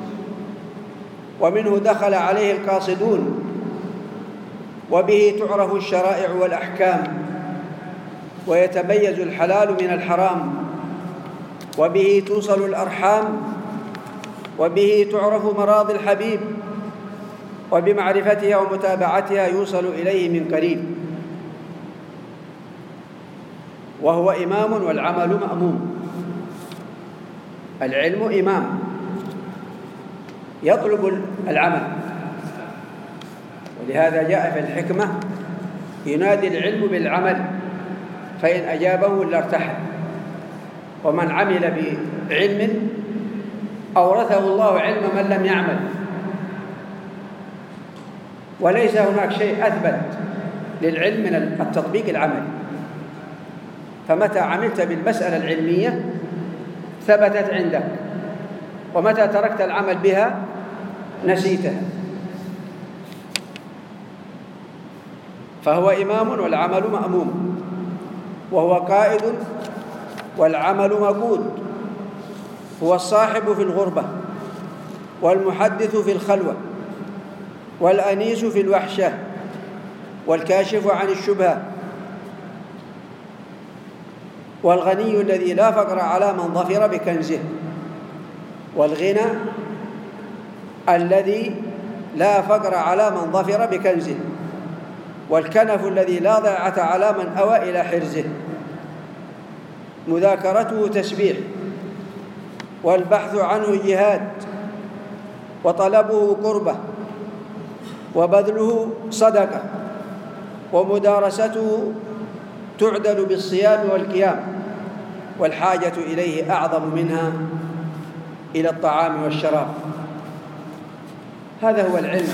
ومنه دخل عليه القاصدون، وبه تعرف الشرائع والأحكام ويتميز الحلال من الحرام، وبه توصل الأرحام، وبه تعرف مراضي الحبيب، وبمعرفتها ومتابعتها يوصل إليه من قريب. وهو إمام والعمل مأموم. العلم إمام يطلب العمل، ولهذا جاء في الحكمة ينادي العلم بالعمل، فإن أجابه لارتحل. ومن عمل بعلم أورثه الله علم من لم يعمل. وليس هناك شيء أثبت للعلم من التطبيق العملي، فمتى عملت بالمسألة العلمية ثبتت عندك، ومتى تركت العمل بها نسيتها. فهو إمام والعمل مأموم، وهو قائد والعمل مقود، هو الصاحب في الغربة والمحدث في الخلوة والأنيس في الوحشة والكاشف عن الشبهة، والغني الذي لا فقر على من ظفر بكنزه، والغنى الذي لا فقر على من ظفر بكنزه، والكنف الذي لا ضيعة على من أوى إلى حرزه. مذاكرته تسبيح، والبحث عنه جهاد، وطلبه قربة، وبذله صدقة، ومدارسته تعدل بالصيام والقيام، والحاجة إليه أعظم منها إلى الطعام والشراب. هذا هو العلم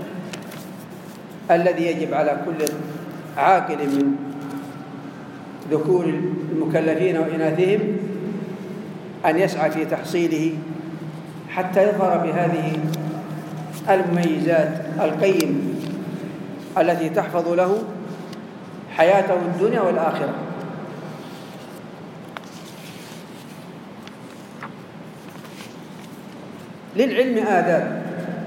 الذي يجب على كل عاقل من ذكور المكلفين وإناثهم أن يسعى في تحصيله حتى يظهر بهذه المميزات القيمة التي تحفظ له حياته الدنيا والآخرة. للعلم آداب،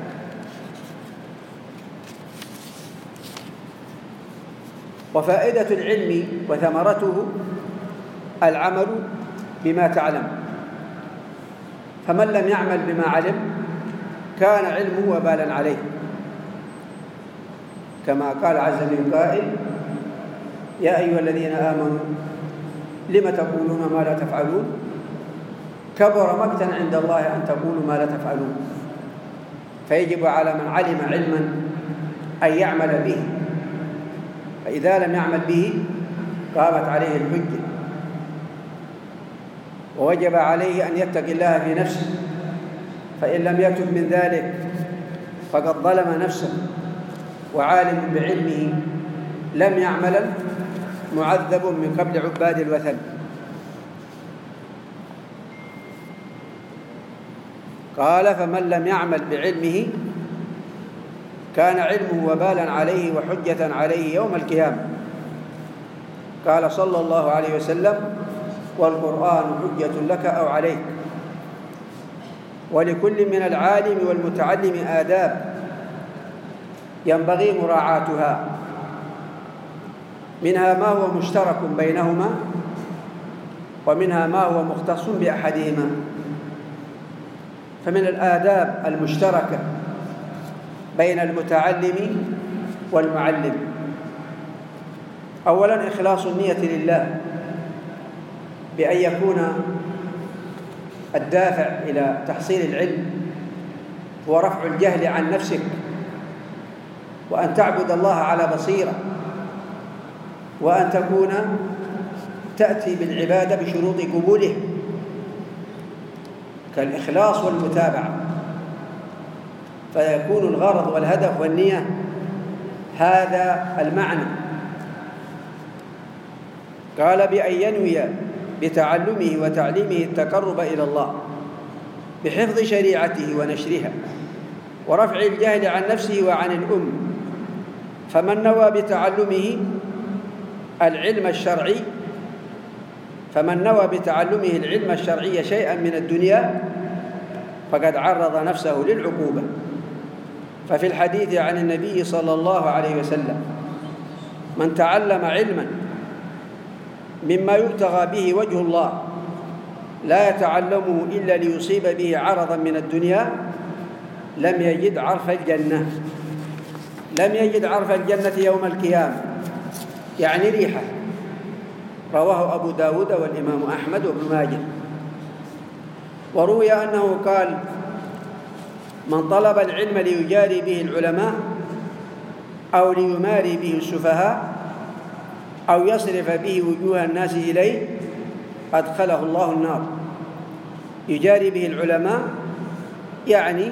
وفائدة العلم وثمرته العمل بما تعلم، فمن لم يعمل بما علم كان علمه وبالا عليه، كما قال عز من قائل: يا أيها الذين آمنوا لم تقولون ما لا تفعلون كبر مقتا عند الله أن تقولوا ما لا تفعلون. فيجب على من علم علما أن يعمل به، فإذا لم يعمل به قامت عليه الحجة، ووجب عليه أن يتقي الله في نفسه، فإن لم يتب من ذلك فقد ظلم نفسه، وعالم بعلمه لم يعمل معذب من قبل عباد الوثن. قال: فمن لم يعمل بعلمه كان علمه وبالا عليه وحجة عليه يوم القيامة. قال صلى الله عليه وسلم: والقرآن حجة لك أو عليك. ولكل من العالم والمتعلم آداب ينبغي مراعاتها، منها ما هو مشترك بينهما، ومنها ما هو مختص بأحدهما. فمن الآداب المشتركة بين المتعلم والمعلم: أولاً إخلاص النية لله، بأن يكون الدافع إلى تحصيل العلم هو رفع الجهل عن نفسك، وأن تعبد الله على بصيرة، وأن تكون تأتي بالعبادة بشروط قبوله كالإخلاص والمتابعة، فيكون الغرض والهدف والنية هذا المعنى. قال: بأن ينوي بتعلمه وتعليمه التقرب إلى الله بحفظ شريعته ونشرها ورفع الجهل عن نفسه وعن الأم. فمن نوى بتعلمه العلم الشرعي فمن نوى بتعلمه العلم الشرعي شيئا من الدنيا فقد عرض نفسه للعقوبة. ففي الحديث عن النبي صلى الله عليه وسلم: من تعلم علما مما يبتغى به وجه الله لا يتعلمه إلا ليصيب به عرضا من الدنيا لم يجد عرف الجنة لم يجد عرف الجنة يوم القيامة، يعني ريحة. رواه أبو داود والإمام أحمد وابن ماجه. وروي أنه قال: من طلب العلم ليجاري به العلماء أو ليماري به السفهاء أو يصرف به وجوه الناس إليه أدخله الله النار. يجاري به العلماء يعني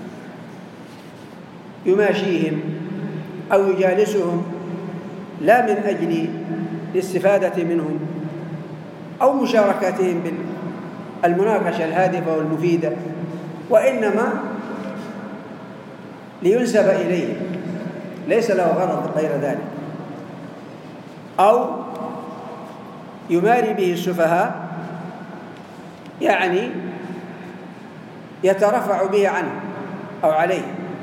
يماشيهم أو يجالسهم لا من أجل الاستفادة منهم أو مشاركتهم بالمناقشة الهادفة والمفيدة، وإنما لينسب إليه، ليس له غرض غير ذلك. أو يماري به السفهاء، يعني يترفع به عنه أو عليه،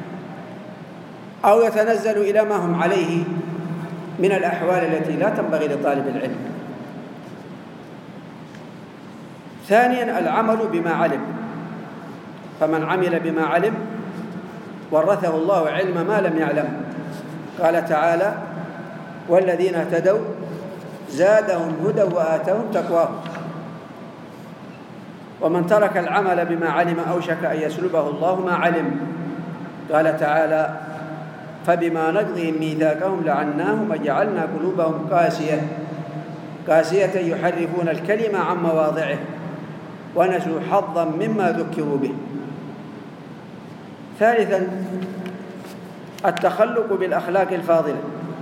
أو يتنزل إلى ما هم عليه من الأحوال التي لا تنبغي لطالب العلم. ثانيا العمل بما علم، فمن عمل بما علم ورثه الله علم ما لم يعلم. قال تعالى: والذين اهتدوا زادهم هدى وآتاهم تقواهم. ومن ترك العمل بما علم أوشك أن يسلبه الله ما علم. قال تعالى: فبما نقضهم ميثاقهم لعناهم وجعلنا قلوبهم قاسية قاسية يحرفون الكلمة عن مواضعه ونسوا حظا مما ذكروا به. ثالثا التخلق بالأخلاق الفاضلة.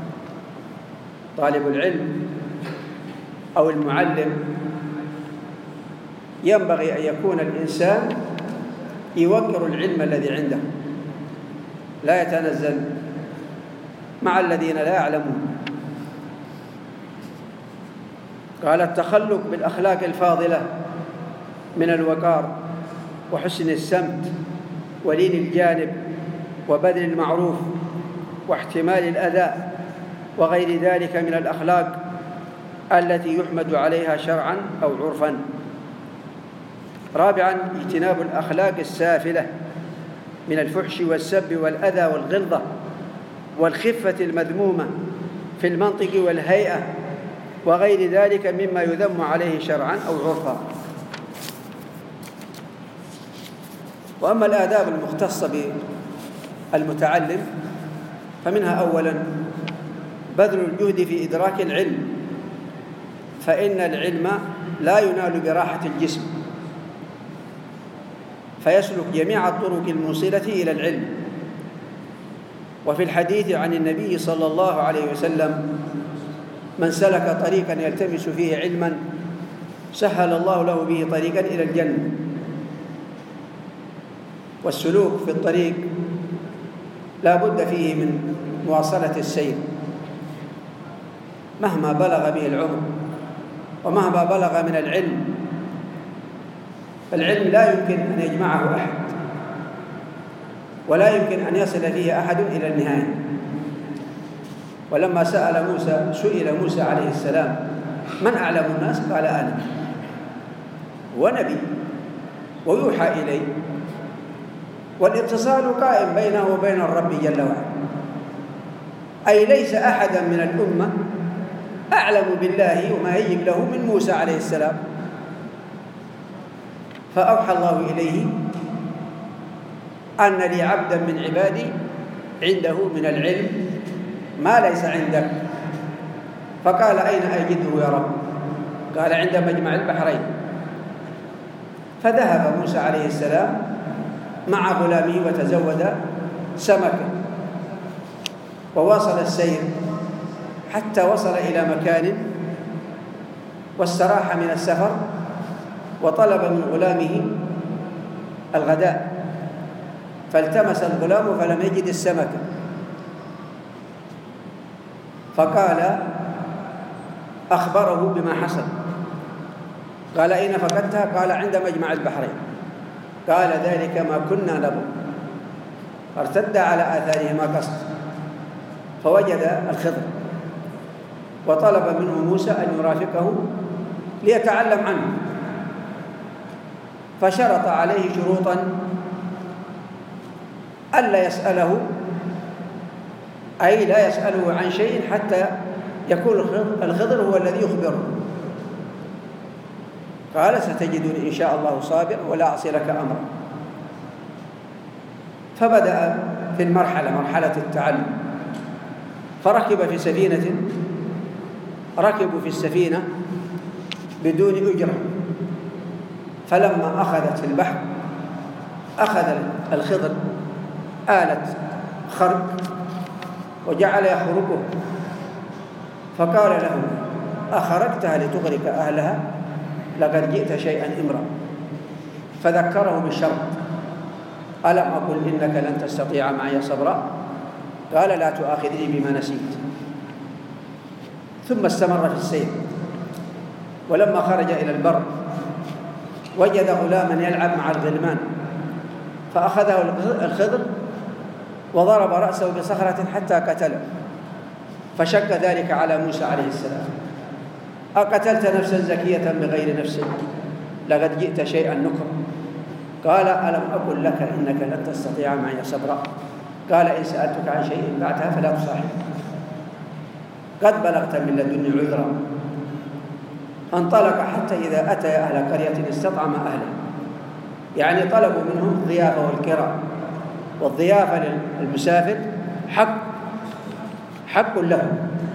طالب العلم أو المعلم ينبغي أن يكون الإنسان يوقر العلم الذي عنده، لا يتنزل مع الذين لا يعلمون. قال: التخلق بالأخلاق الفاضلة من الوقار وحسن السمت ولين الجانب وبذل المعروف واحتمال الأذى وغير ذلك من الأخلاق التي يحمد عليها شرعا أو عرفا. رابعا اجتناب الأخلاق السافلة من الفحش والسب والأذى والغلظة والخفة المذمومة في المنطق والهيئة وغير ذلك مما يذم عليه شرعا أو عرفا. وأما الآداب المختصة بالمتعلم فمنها أولا بذل الجهد في إدراك العلم، فإن العلم لا ينال براحة الجسم، فيسلك جميع الطرق الموصلة إلى العلم. وفي الحديث عن النبي صلى الله عليه وسلم: من سلك طريقا يلتمس فيه علما سهل الله له به طريقا إلى الجنة. والسلوك في الطريق لا بد فيه من مواصلة السير مهما بلغ به العمر ومهما بلغ من العلم. العلم لا يمكن أن يجمعه أحد، ولا يمكن أن يصل فيه أحد إلى النهاية. ولما سأل موسى سئل موسى عليه السلام: من أعلم الناس؟ قال: أنا. ونبي ويوحى إليه، والاتصال قائم بينه وبين الرب جل وعلا، أي ليس أحدا من الأمة أعلم بالله وما يجب له من موسى عليه السلام. فأوحى الله إليه أن لي عبدا من عبادي عنده من العلم ما ليس عندك. فقال: أين أجده يا رب؟ قال: عند مجمع البحرين. فذهب موسى عليه السلام مع غلامه وتزود سمكة وواصل السير حتى وصل إلى مكان واستراح من السفر، وطلب من غلامه الغداء، فالتمس الغلام فلم يجد السمكة، فقال أخبره بما حصل. قال: أين فقدتها؟ قال: عند مجمع البحرين. قال: ذلك ما كنا نبغي. فارتد على آثارهما قصد فوجد الخضر، وطلب منه موسى أن يرافقه ليتعلم عنه، فشرط عليه شروطا ألا يسأله، أي لا يسأله عن شيء حتى يكون الخضر هو الذي يخبره. قال: ستجدني إن شاء الله صابر ولا أعصي لك أمرا. فبدأ في المرحلة مرحلة التعلم، فركب في سفينة، ركبوا في السفينة بدون أجرة. فلما أخذت في البحر أخذ الخضر آلة خرق وجعل يخرقه، فقال له: أخرجتها لتغرق أهلها؟ لقد جئت شيئا إمرا. فذكره بالشرط: ألم أقل إنك لن تستطيع معي صبرا؟ قال: لا تؤاخذني بما نسيت. ثم استمر في السير. ولما خرج إلى البر وجد غلاما يلعب مع الغلمان، فأخذه الخضر وضرب رأسه بصخرة حتى قتله، فشق ذلك على موسى عليه السلام: أقتلت نفسا زكية بغير نفس لقد جئت شيئا نكرا. قال: ألم أقل لك إنك لن تستطيع معي صبرا؟ قال: إن سألتك عن شيء بعدها فلا تصاحب، قد بلغت من لدني عذرا. انطلق حتى إذا أتى أهل قرية استطعم أهله، يعني طلبوا منهم الضيافة والكرام، والضيافة للمسافر حق حق له.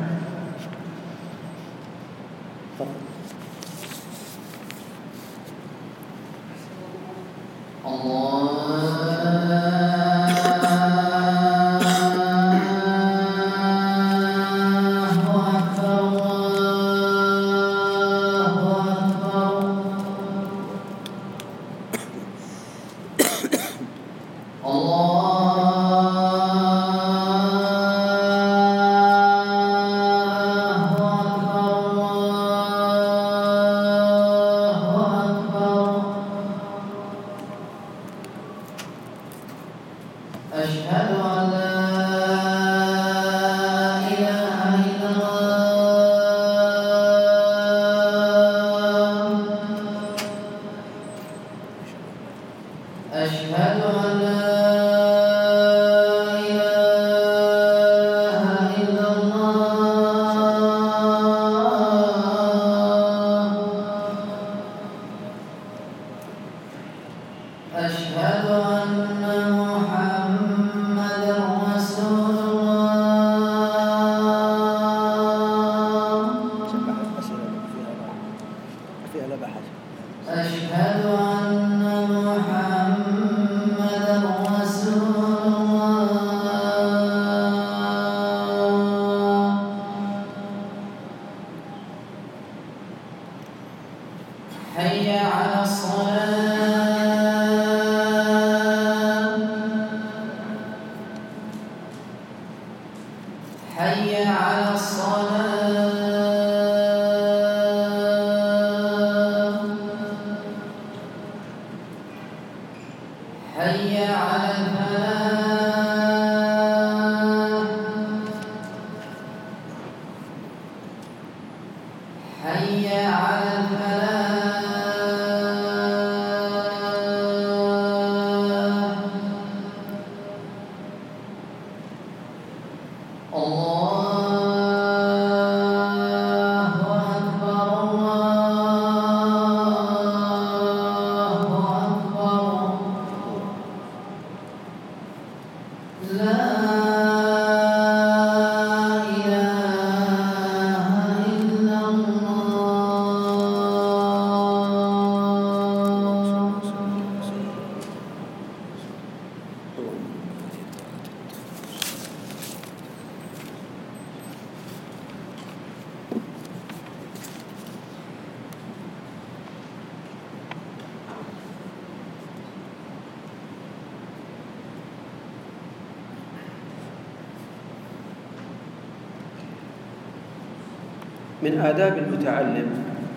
من آداب المتعلم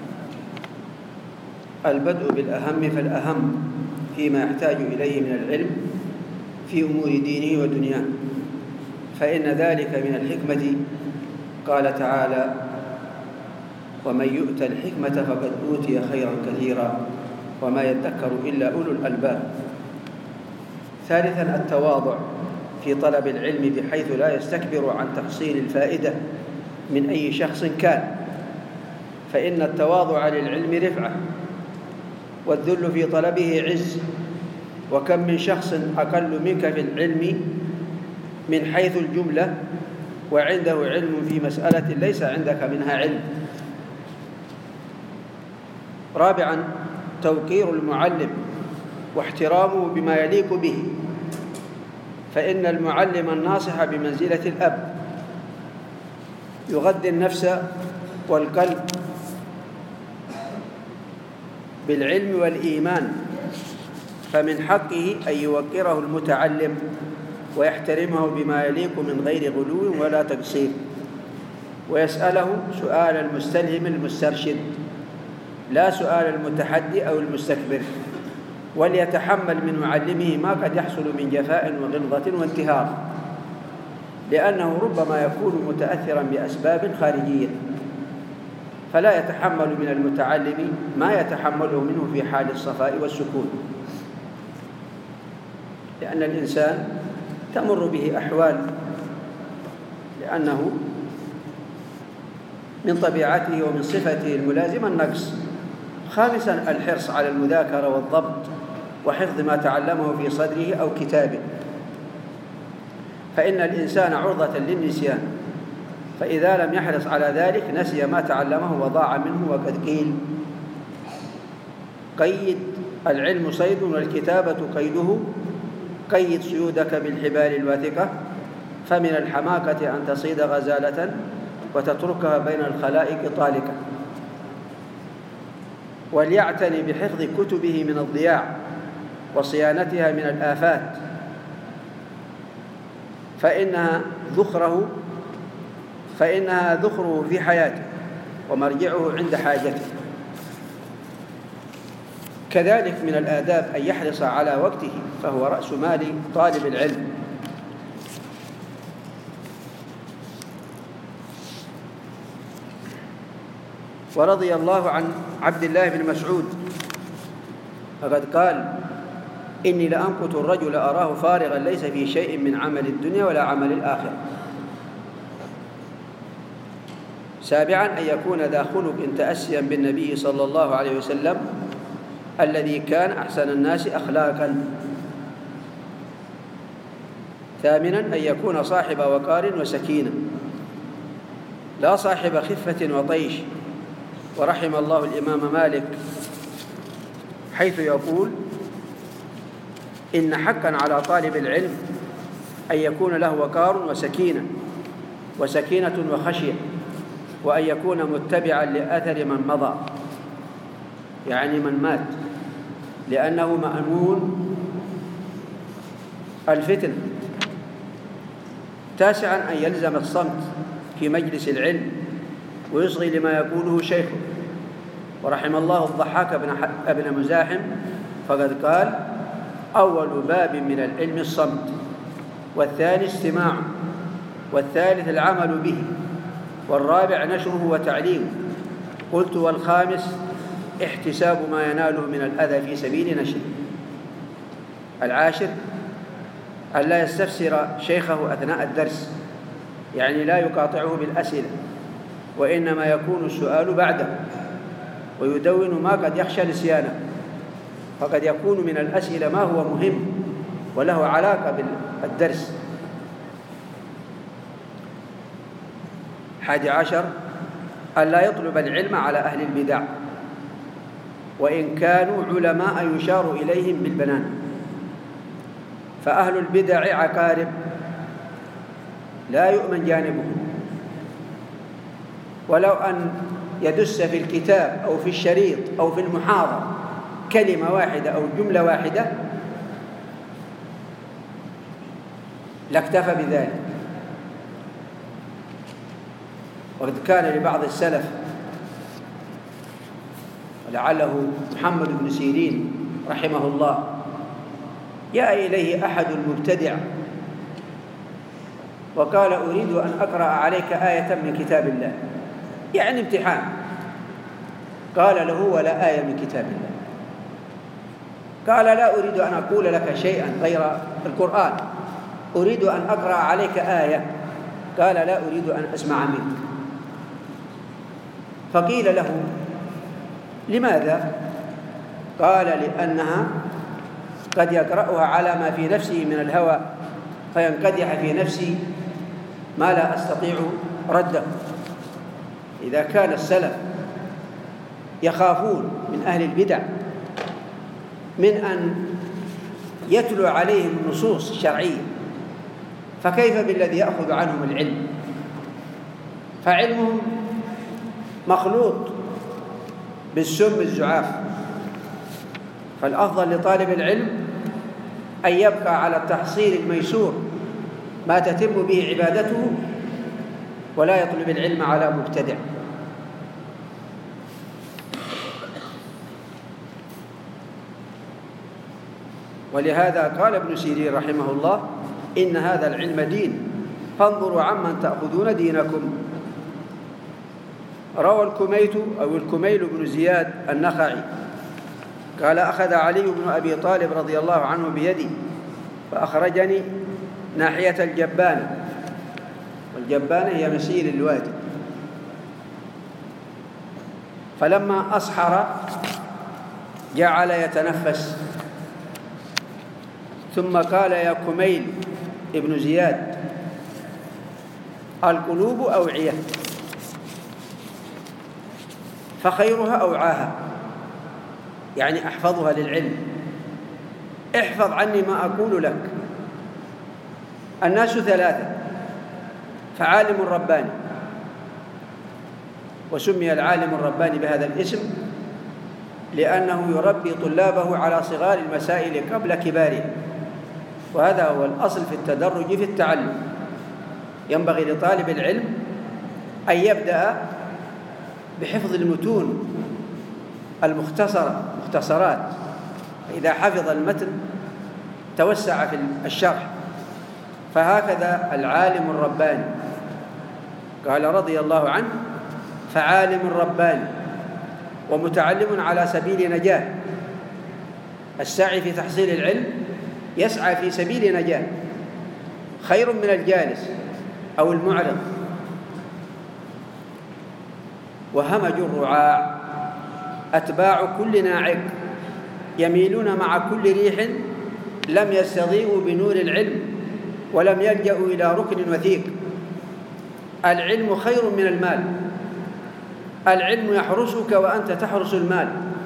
البدء بالأهم فالأهم فيما يحتاج إليه من العلم في أمور دينه ودنياه، فإن ذلك من الحكمة. قال تعالى: ومن يؤت الحكمة فقد أوتي خيرا كثيرا وما يذكر إلا أولو الألباب. ثالثا التواضع في طلب العلم بحيث لا يستكبر عن تحصيل الفائدة من أي شخص كان، فإن التواضع للعلم رفعة والذل في طلبه عز. وكم من شخص أقل منك في العلم من حيث الجملة وعنده علم في مسألة ليس عندك منها علم. رابعا توقير المعلم واحترامه بما يليق به، فإن المعلم الناصح بمنزلة الأب يغذي النفس والقلب بالعلم والإيمان، فمن حقه أن يوقره المتعلم ويحترمه بما يليق من غير غلو ولا تقصير. ويسأله سؤال المستلهم المسترشد لا سؤال المتحدي أو المستكبر، وليتحمل من معلمه ما قد يحصل من جفاء وغلظة وانتهار، لأنه ربما يكون متأثرا بأسباب خارجية، فلا يتحمل من المتعلم ما يتحمله منه في حال الصفاء والسكون، لأن الإنسان تمر به أحوال، لأنه من طبيعته ومن صفته الملازمة النقص. خامسا الحرص على المذاكرة والضبط وحفظ ما تعلمه في صدره أو كتابه، فإن الإنسان عرضة للنسيان، فإذا لم يحرص على ذلك نسي ما تعلمه وضاع منه. وقد قيل: قيد العلم صيد والكتابة قيده، قيد صيودك بالحبال الواثقة، فمن الحماقة أن تصيد غزالة وتتركها بين الخلائق طالقة. وليعتني بحفظ كتبه من الضياع وصيانتها من الآفات، فإنها ذخره فإنها ذخره في حياته ومرجعه عند حاجته. كذلك من الآداب أن يحرص على وقته، فهو رأس مال طالب العلم. ورضي الله عن عبد الله بن مسعود فقد قال: إني لأمقت الرجل أراه فارغا ليس في شيء من عمل الدنيا ولا عمل الآخرة. سابعا أن يكون ذا خلق تأسيا بالنبي صلى الله عليه وسلم الذي كان أحسن الناس أخلاقا. ثامنا أن يكون صاحب وقار وسكينة، لا صاحب خفة وطيش. ورحم الله الإمام مالك حيث يقول: إن حقا على طالب العلم أن يكون له وقار وسكينة وسكينة وخشية، وأن يكون متبعا لأثر من مضى، يعني من مات، لأنه مأمون الفتن. تاسعا أن يلزم الصمت في مجلس العلم ويصغي لما يقوله شيخه. ورحم الله الضحاك بن مزاحم فقد قال: أول باب من العلم الصمت، والثاني استماع، والثالث العمل به، والرابع نشره وتعليمه. قلت: والخامس احتساب ما يناله من الأذى في سبيل نشره. العاشر أن لا يستفسر شيخه أثناء الدرس، يعني لا يقاطعه بالأسئلة، وإنما يكون السؤال بعده، ويدون ما قد يخشى نسيانه، فقد يكون من الأسئلة ما هو مهم وله علاقة بالدرس. حادي عشر أن لا يطلب العلم على أهل البدع، وإن كانوا علماء يشار إليهم بالبنان، فأهل البدع عقارب لا يؤمن جانبهم، ولو أن يدس في الكتاب أو في الشريط أو في المحاضرة كلمة واحدة أو جملة واحدة لاكتفى بذلك. وقد كان لبعض السلف، ولعله محمد بن سيرين رحمه الله، جاء إليه أحد المبتدع وقال: أريد أن أقرأ عليك آية من كتاب الله، يعني امتحان. قال له: ولا آية من كتاب الله. قال: لا أريد أن أقول لك شيئا غير القرآن، أريد أن أقرأ عليك آية. قال: لا أريد أن أسمع منك. فقيل له: لماذا؟ قال: لأنها قد يقرأها على ما في نفسه من الهوى، فينقدح في نفسي ما لا أستطيع رده. إذا كان السلف يخافون من أهل البدع من أن يتلو عليهم النصوص الشرعية، فكيف بالذي يأخذ عنهم العلم؟ فعلمهم مخلوط بالسم الزعاف. فالأفضل لطالب العلم أن يبقى على التحصيل الميسور ما تتم به عبادته، ولا يطلب العلم على مبتدع. ولهذا قال ابن سيرين رحمه الله: إن هذا العلم دين فانظروا عمن تأخذون دينكم. روى الكميت أو الكميل بن زياد النخعي قال: أخذ علي بن أبي طالب رضي الله عنه بيدي فأخرجني ناحية الجبانة، والجبانة هي مسير الوادي، فلما أصحر جعل يتنفس، ثم قال: يا كميل ابن زياد، القلوب أوعية، فخيرها أوعاها، يعني أحفظها للعلم، احفظ عني ما أقول لك. الناس ثلاثة: فعالم رباني، وسمي العالم الرباني بهذا الاسم لأنه يربي طلابه على صغار المسائل قبل كبارها، وهذا هو الأصل في التدرج في التعلم. ينبغي لطالب العلم أن يبدأ بحفظ المتون المختصرة مختصرات، إذا حفظ المتن توسع في الشرح. فهكذا العالم الرباني، قال رضي الله عنه: فعالم رباني ومتعلم على سبيل نجاة. السعي في تحصيل العلم يسعى في سبيل نجاة خير من الجالس أو المعرض. وهمج الرعاع أتباع كل ناعق، يميلون مع كل ريح، لم يستضيئوا بنور العلم ولم يلجأوا إلى ركن وثيق. العلم خير من المال، العلم يحرسك وأنت تحرس المال.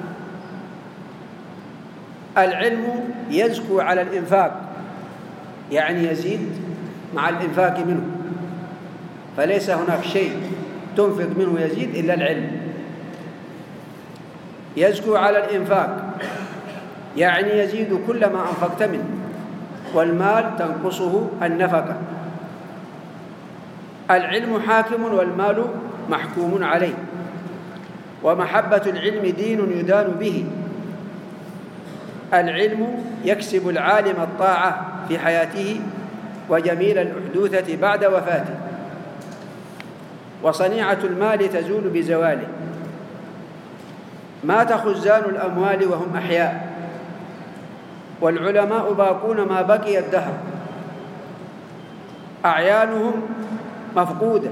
العلم يزكو على الإنفاق، يعني يزيد مع الإنفاق منه، فليس هناك شيء تنفق منه يزيد إلا العلم. يزكو على الإنفاق يعني يزيد كل ما أنفقت منه، والمال تنقصه النفقة. العلم حاكم والمال محكوم عليه، ومحبة العلم دين يدان به. العلم يكسب العالم الطاعة في حياته وجميل الأحدوثة بعد وفاته، وصنيعة المال تزول بزواله. مات خزان الأموال وهم أحياء، والعلماء باقون ما بقي الدهر، أعيانهم مفقودة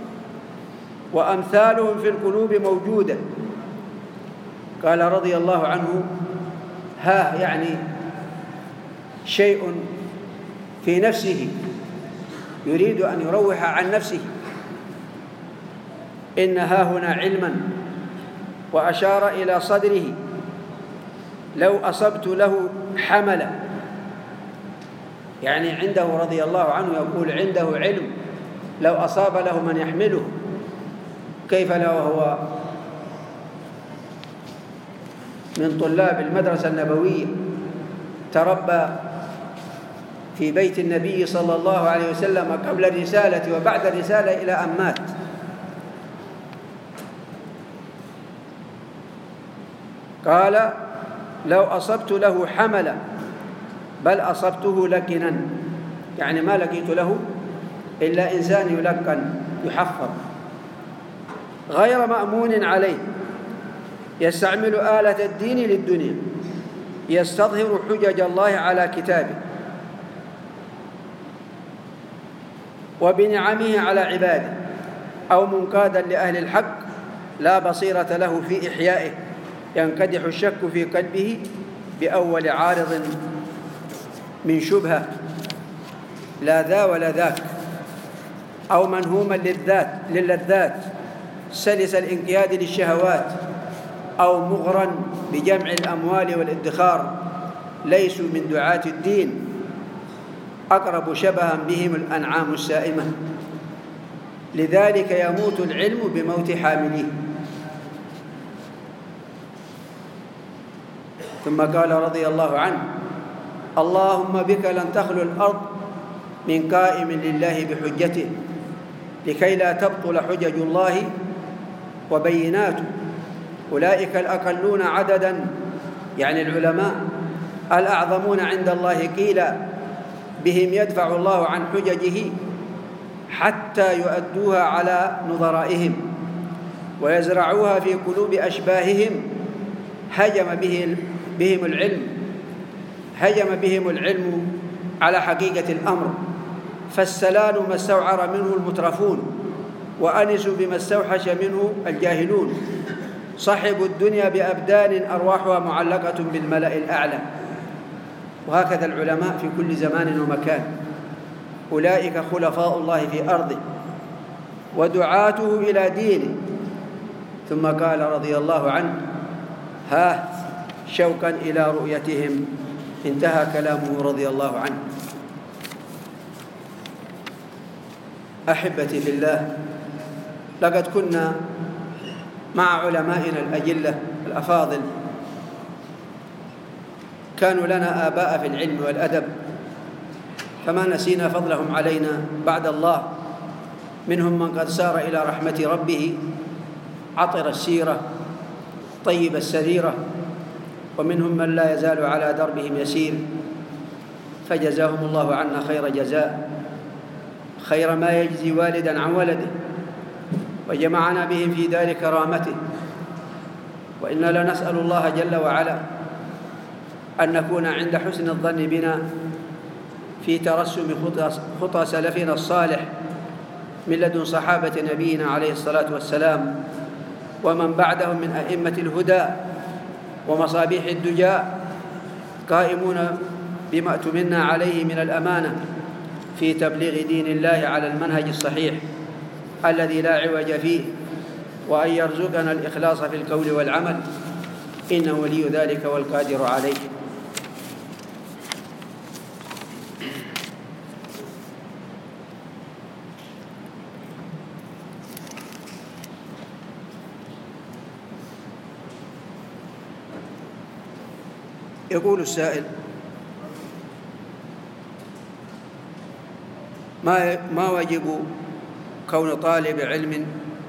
وأمثالهم في القلوب موجودة. قال رضي الله عنه: ها، يعني شيء في نفسه يريد أن يروح عن نفسه، إن ها هنا علما، وأشار إلى صدره: لو أصبت له حملا، يعني عنده رضي الله عنه يقول عنده علم لو أصاب له من يحمله، كيف لو هو من طلاب المدرسة النبوية تربى في بيت النبي صلى الله عليه وسلم قبل الرسالة وبعد الرسالة إلى أن مات. قال: لو أصبت له حملا، بل أصبته لكنا، يعني ما لقيت له إلا إنسان يلقن يحفظ غير مأمون عليه، يستعمل آلة الدين للدنيا، يستظهر حجج الله على كتابه وبنعمه على عباده، أو منقادا لأهل الحق لا بصيرة له في إحيائه، ينقدح الشك في قلبه بأول عارض من شبهة، لا ذا ولا ذاك، أو منهوما للذات للذات سلس الانقياد للشهوات، أو مغرا بجمع الأموال والادخار، ليسوا من دعاة الدين، أقرب شبها بهم الأنعام السائمة، لذلك يموت العلم بموت حامليه. ثم قال رضي الله عنه: اللهم بك لن تخلو الأرض من قائم لله بحجته، لكي لا تبطل حجج الله وبيناته. أولئك الأقلون عددا، يعني العلماء الأعظمون عند الله، قيل بهم يدفع الله عن حججه حتى يؤدوها على نظرائهم ويزرعوها في قلوب أشباههم. هجم بهم العلم هجم بهم العلم على حقيقة الأمر، فالسلال ما استوعر منه المترفون، وأنسوا بما استوحش منه الجاهلون. صحبوا الدنيا بأبدان أرواحها معلقة بالملأ الأعلى. وهكذا العلماء في كل زمان ومكان، أولئك خلفاء الله في أرضه ودعاته إلى دينه. ثم قال رضي الله عنه: ها شوقا إلى رؤيتهم. انتهى كلامه رضي الله عنه. أحبتي في الله، لقد كنا مع علمائنا الأجلة الأفاضل، كانوا لنا آباء في العلم والأدب، فما نسينا فضلهم علينا بعد الله. منهم من قد سار إلى رحمة ربه عطر السيرة طيب السريرة، ومنهم من لا يزال على دربهم يسير، فجزاهم الله عنا خير جزاء، خير ما يجزي والدا عن ولده، وجمعنا بهم في دار كرامته. وإنا لنسأل الله جل وعلا أن نكون عند حسن الظن بنا في ترسم خطى سلفنا الصالح من لدن صحابة نبينا عليه الصلاة والسلام ومن بعدهم من أئمة الهدى ومصابيح الدجاء، قائمون بما اؤتمنا عليه من الأمانة في تبليغ دين الله على المنهج الصحيح الذي لا عوج فيه، وأن يرزقنا الإخلاص في القول والعمل، إنه ولي ذلك والقادر عليه. يقول السائل: ما ما واجب كون طالب علم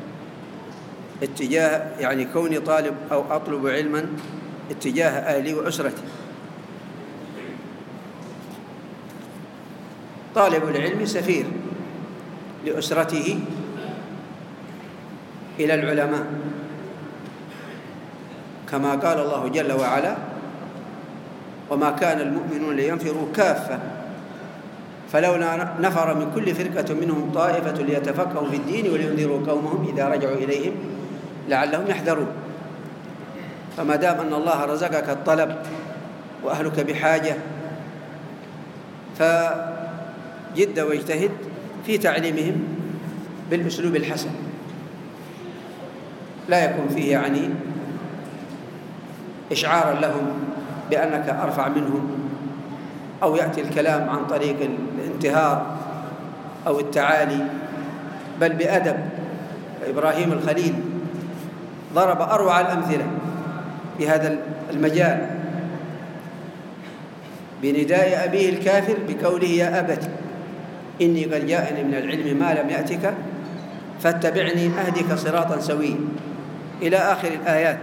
اتجاه يعني كوني طالب أو أطلب علما اتجاه أهلي وأسرتي؟ طالب العلم سفير لأسرته إلى العلماء، كما قال الله جل وعلا: وما كان المؤمنون لينفروا كافة فلولا نفر من كل فرقة منهم طائفة ليتفقهوا في الدين ولينذروا قومهم إذا رجعوا إليهم لعلهم يحذرون. فما دام أن الله رزقك الطلب وأهلك بحاجة، فجد واجتهد في تعليمهم بالأسلوب الحسن، لا يكون فيه يعني إشعارا لهم بأنك أرفع منهم، أو يأتي الكلام عن طريق الانتهار أو التعالي، بل بأدب. إبراهيم الخليل ضرب أروع الأمثلة في هذا المجال بنداء أبيه الكافر بقوله: يا أبت إني قد جاءني من العلم ما لم يأتك فاتبعني أهدك صراطا سويا، إلى آخر الآيات.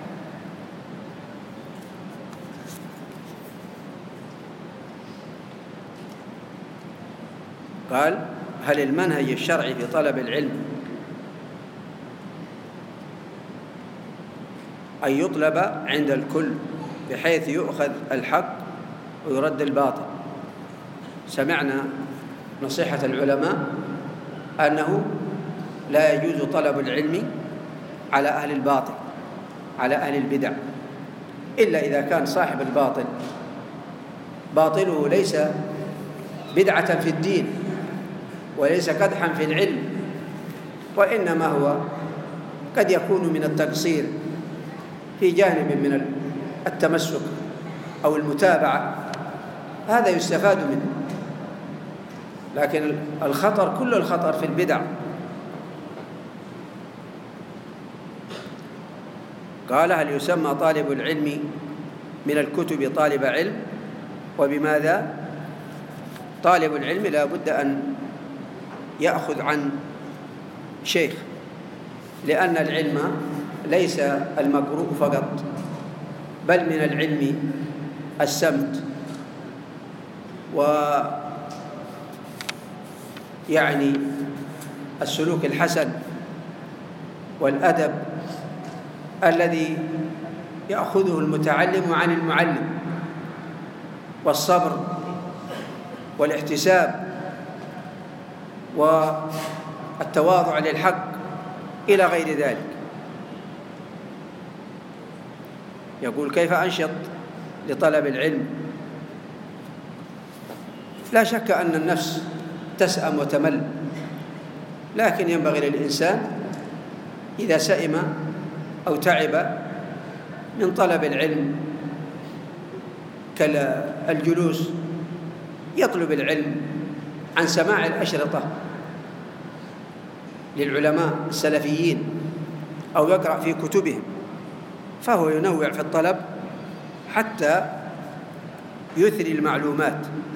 قال: هل المنهج الشرعي في طلب العلم أن يطلب عند الكل بحيث يؤخذ الحق ويرد الباطل؟ سمعنا نصيحة العلماء أنه لا يجوز طلب العلم على أهل الباطل، على أهل البدع، إلا إذا كان صاحب الباطل باطله ليس بدعة في الدين وليس قدحا في العلم، وإنما هو قد يكون من التقصير في جانب من التمسك أو المتابعة، هذا يستفاد منه. لكن الخطر كل الخطر في البدع. قال: هل يسمى طالب العلم من الكتب طالب علم؟ وبماذا؟ طالب العلم لا بد أن يأخذ عن شيخ، لأن العلم ليس المقروء فقط، بل من العلم السمت، ويعني السلوك الحسن والأدب الذي يأخذه المتعلم عن المعلم، والصبر والاحتساب والتواضع للحق إلى غير ذلك. يقول: كيف أنشط لطلب العلم؟ لا شك أن النفس تسأم وتمل، لكن ينبغي للإنسان إذا سئم أو تعب من طلب العلم كالجلوس يطلب العلم عن سماع الأشرطة للعلماء السلفيين أو يقرأ في كتبهم، فهو ينوع في الطلب حتى يثري المعلومات.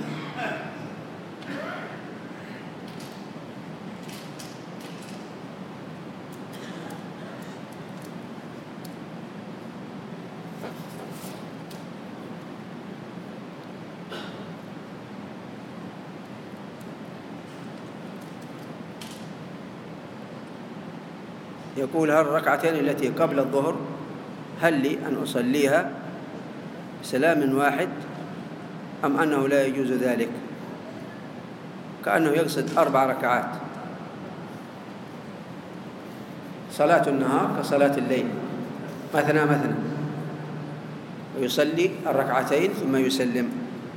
يقول: هل الركعتين التي قبل الظهر هل لي أن أصليها بسلام واحد أم أنه لا يجوز ذلك؟ كأنه يقصد أربع ركعات. صلاة النهار كصلاة الليل، مثنى مثنى، ويصلي الركعتين ثم يسلم.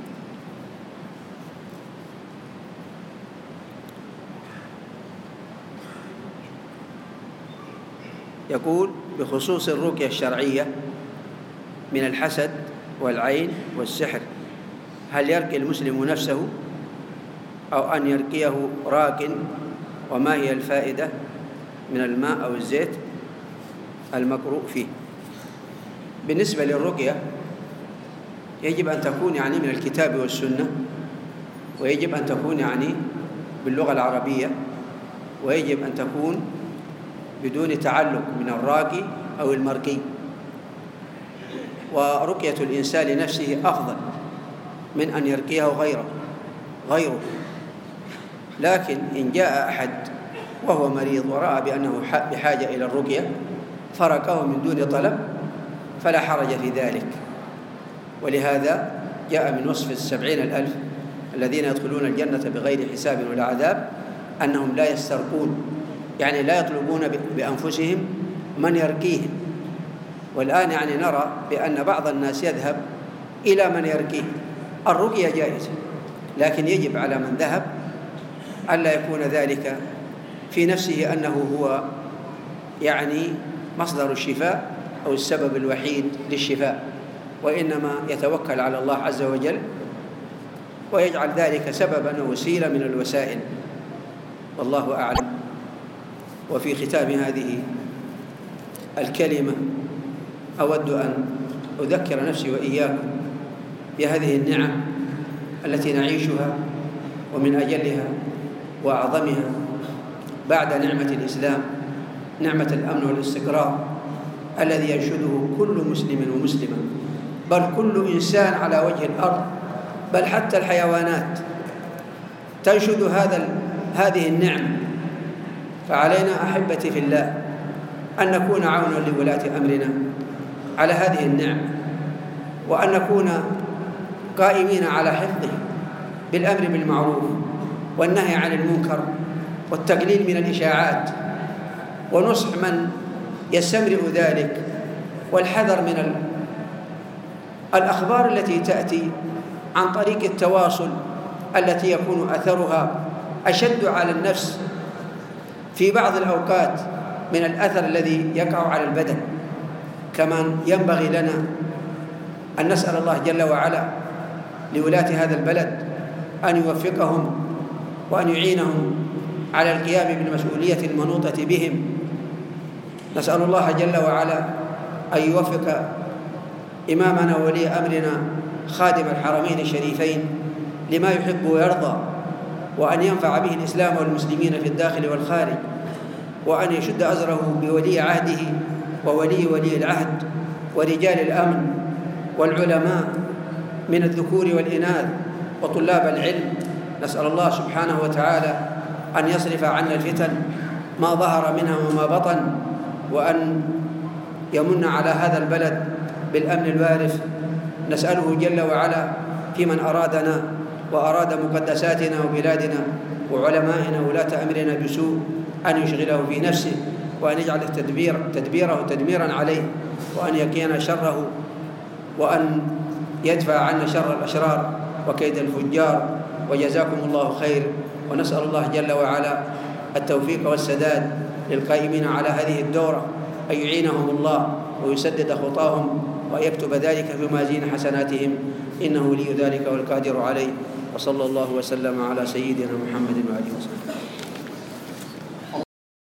يقول: بخصوص الرقية الشرعية من الحسد والعين والسحر، هل يرقي المسلم نفسه أو أن يرقيه راق؟ وما هي الفائدة من الماء أو الزيت المقروء فيه؟ بالنسبة للرقية يجب أن تكون يعني من الكتاب والسنة، ويجب أن تكون يعني باللغة العربية، ويجب أن تكون بدون تعلق من الراقي أو المرقي. ورقية الإنسان لنفسه أفضل من أن يرقيه غيره غيره لكن إن جاء أحد وهو مريض ورأى بأنه بحاجة إلى الرقية فرقه من دون طلب فلا حرج في ذلك. ولهذا جاء من وصف السبعين الألف الذين يدخلون الجنة بغير حساب ولا عذاب أنهم لا يسترقون، يعني لا يطلبون بأنفسهم من يرقيهم. والآن يعني نرى بأن بعض الناس يذهب إلى من يرقيه. الرقية جائزة، لكن يجب على من ذهب ألا يكون ذلك في نفسه أنه هو يعني مصدر الشفاء أو السبب الوحيد للشفاء، وإنما يتوكل على الله عز وجل ويجعل ذلك سببا وسيلة من الوسائل، والله أعلم. وفي ختام هذه الكلمة أود أن أذكر نفسي وإياكم بهذه النعم التي نعيشها، ومن أجلها وأعظمها بعد نعمة الإسلام نعمة الأمن والاستقرار الذي ينشده كل مسلم ومسلمة، بل كل إنسان على وجه الأرض، بل حتى الحيوانات تنشد هذا هذه النعمة. فعلينا أحبتي في الله أن نكون عونا لولاة أمرنا على هذه النعمة، وأن نكون قائمين على حفظه بالأمر بالمعروف والنهي عن المنكر والتقليل من الإشاعات ونصح من يستمرئ ذلك، والحذر من الأخبار التي تأتي عن طريق التواصل التي يكون أثرها أشد على النفس في بعض الأوقات من الأثر الذي يقع على البدن. كما ينبغي لنا أن نسأل الله جل وعلا لولاة هذا البلد أن يوفقهم وأن يعينهم على القيام بالمسؤولية المنوطة بهم. نسأل الله جل وعلا أن يوفق إمامنا ولي أمرنا خادم الحرمين الشريفين لما يحب ويرضى، وأن ينفع به الإسلام والمسلمين في الداخل والخارج، وأن يشد أزره بولي عهده وولي ولي العهد ورجال الأمن والعلماء من الذكور والإناث وطلاب العلم. نسأل الله سبحانه وتعالى أن يصرف عنا الفتن ما ظهر منها وما بطن، وأن يمن على هذا البلد بالأمن الوارث. نسأله جل وعلا في من أرادنا وأراد مقدساتنا وبلادنا وعلمائنا ولاة أمرنا بسوء أن يشغله في نفسه، وأن يجعل التدبير تدبيره تدميرا عليه، وأن يقينا شره، وأن يدفع عنا شر الأشرار وكيد الفجار. وجزاكم الله خير، ونسأل الله جل وعلا التوفيق والسداد للقائمين على هذه الدورة، أن يعينهم الله ويسدد خطاهم ويكتب ذلك في موازين حسناتهم، إنه لي ذلك والقادر عليه. وصلى الله وسلم على سيدنا محمد وآله وصحبه.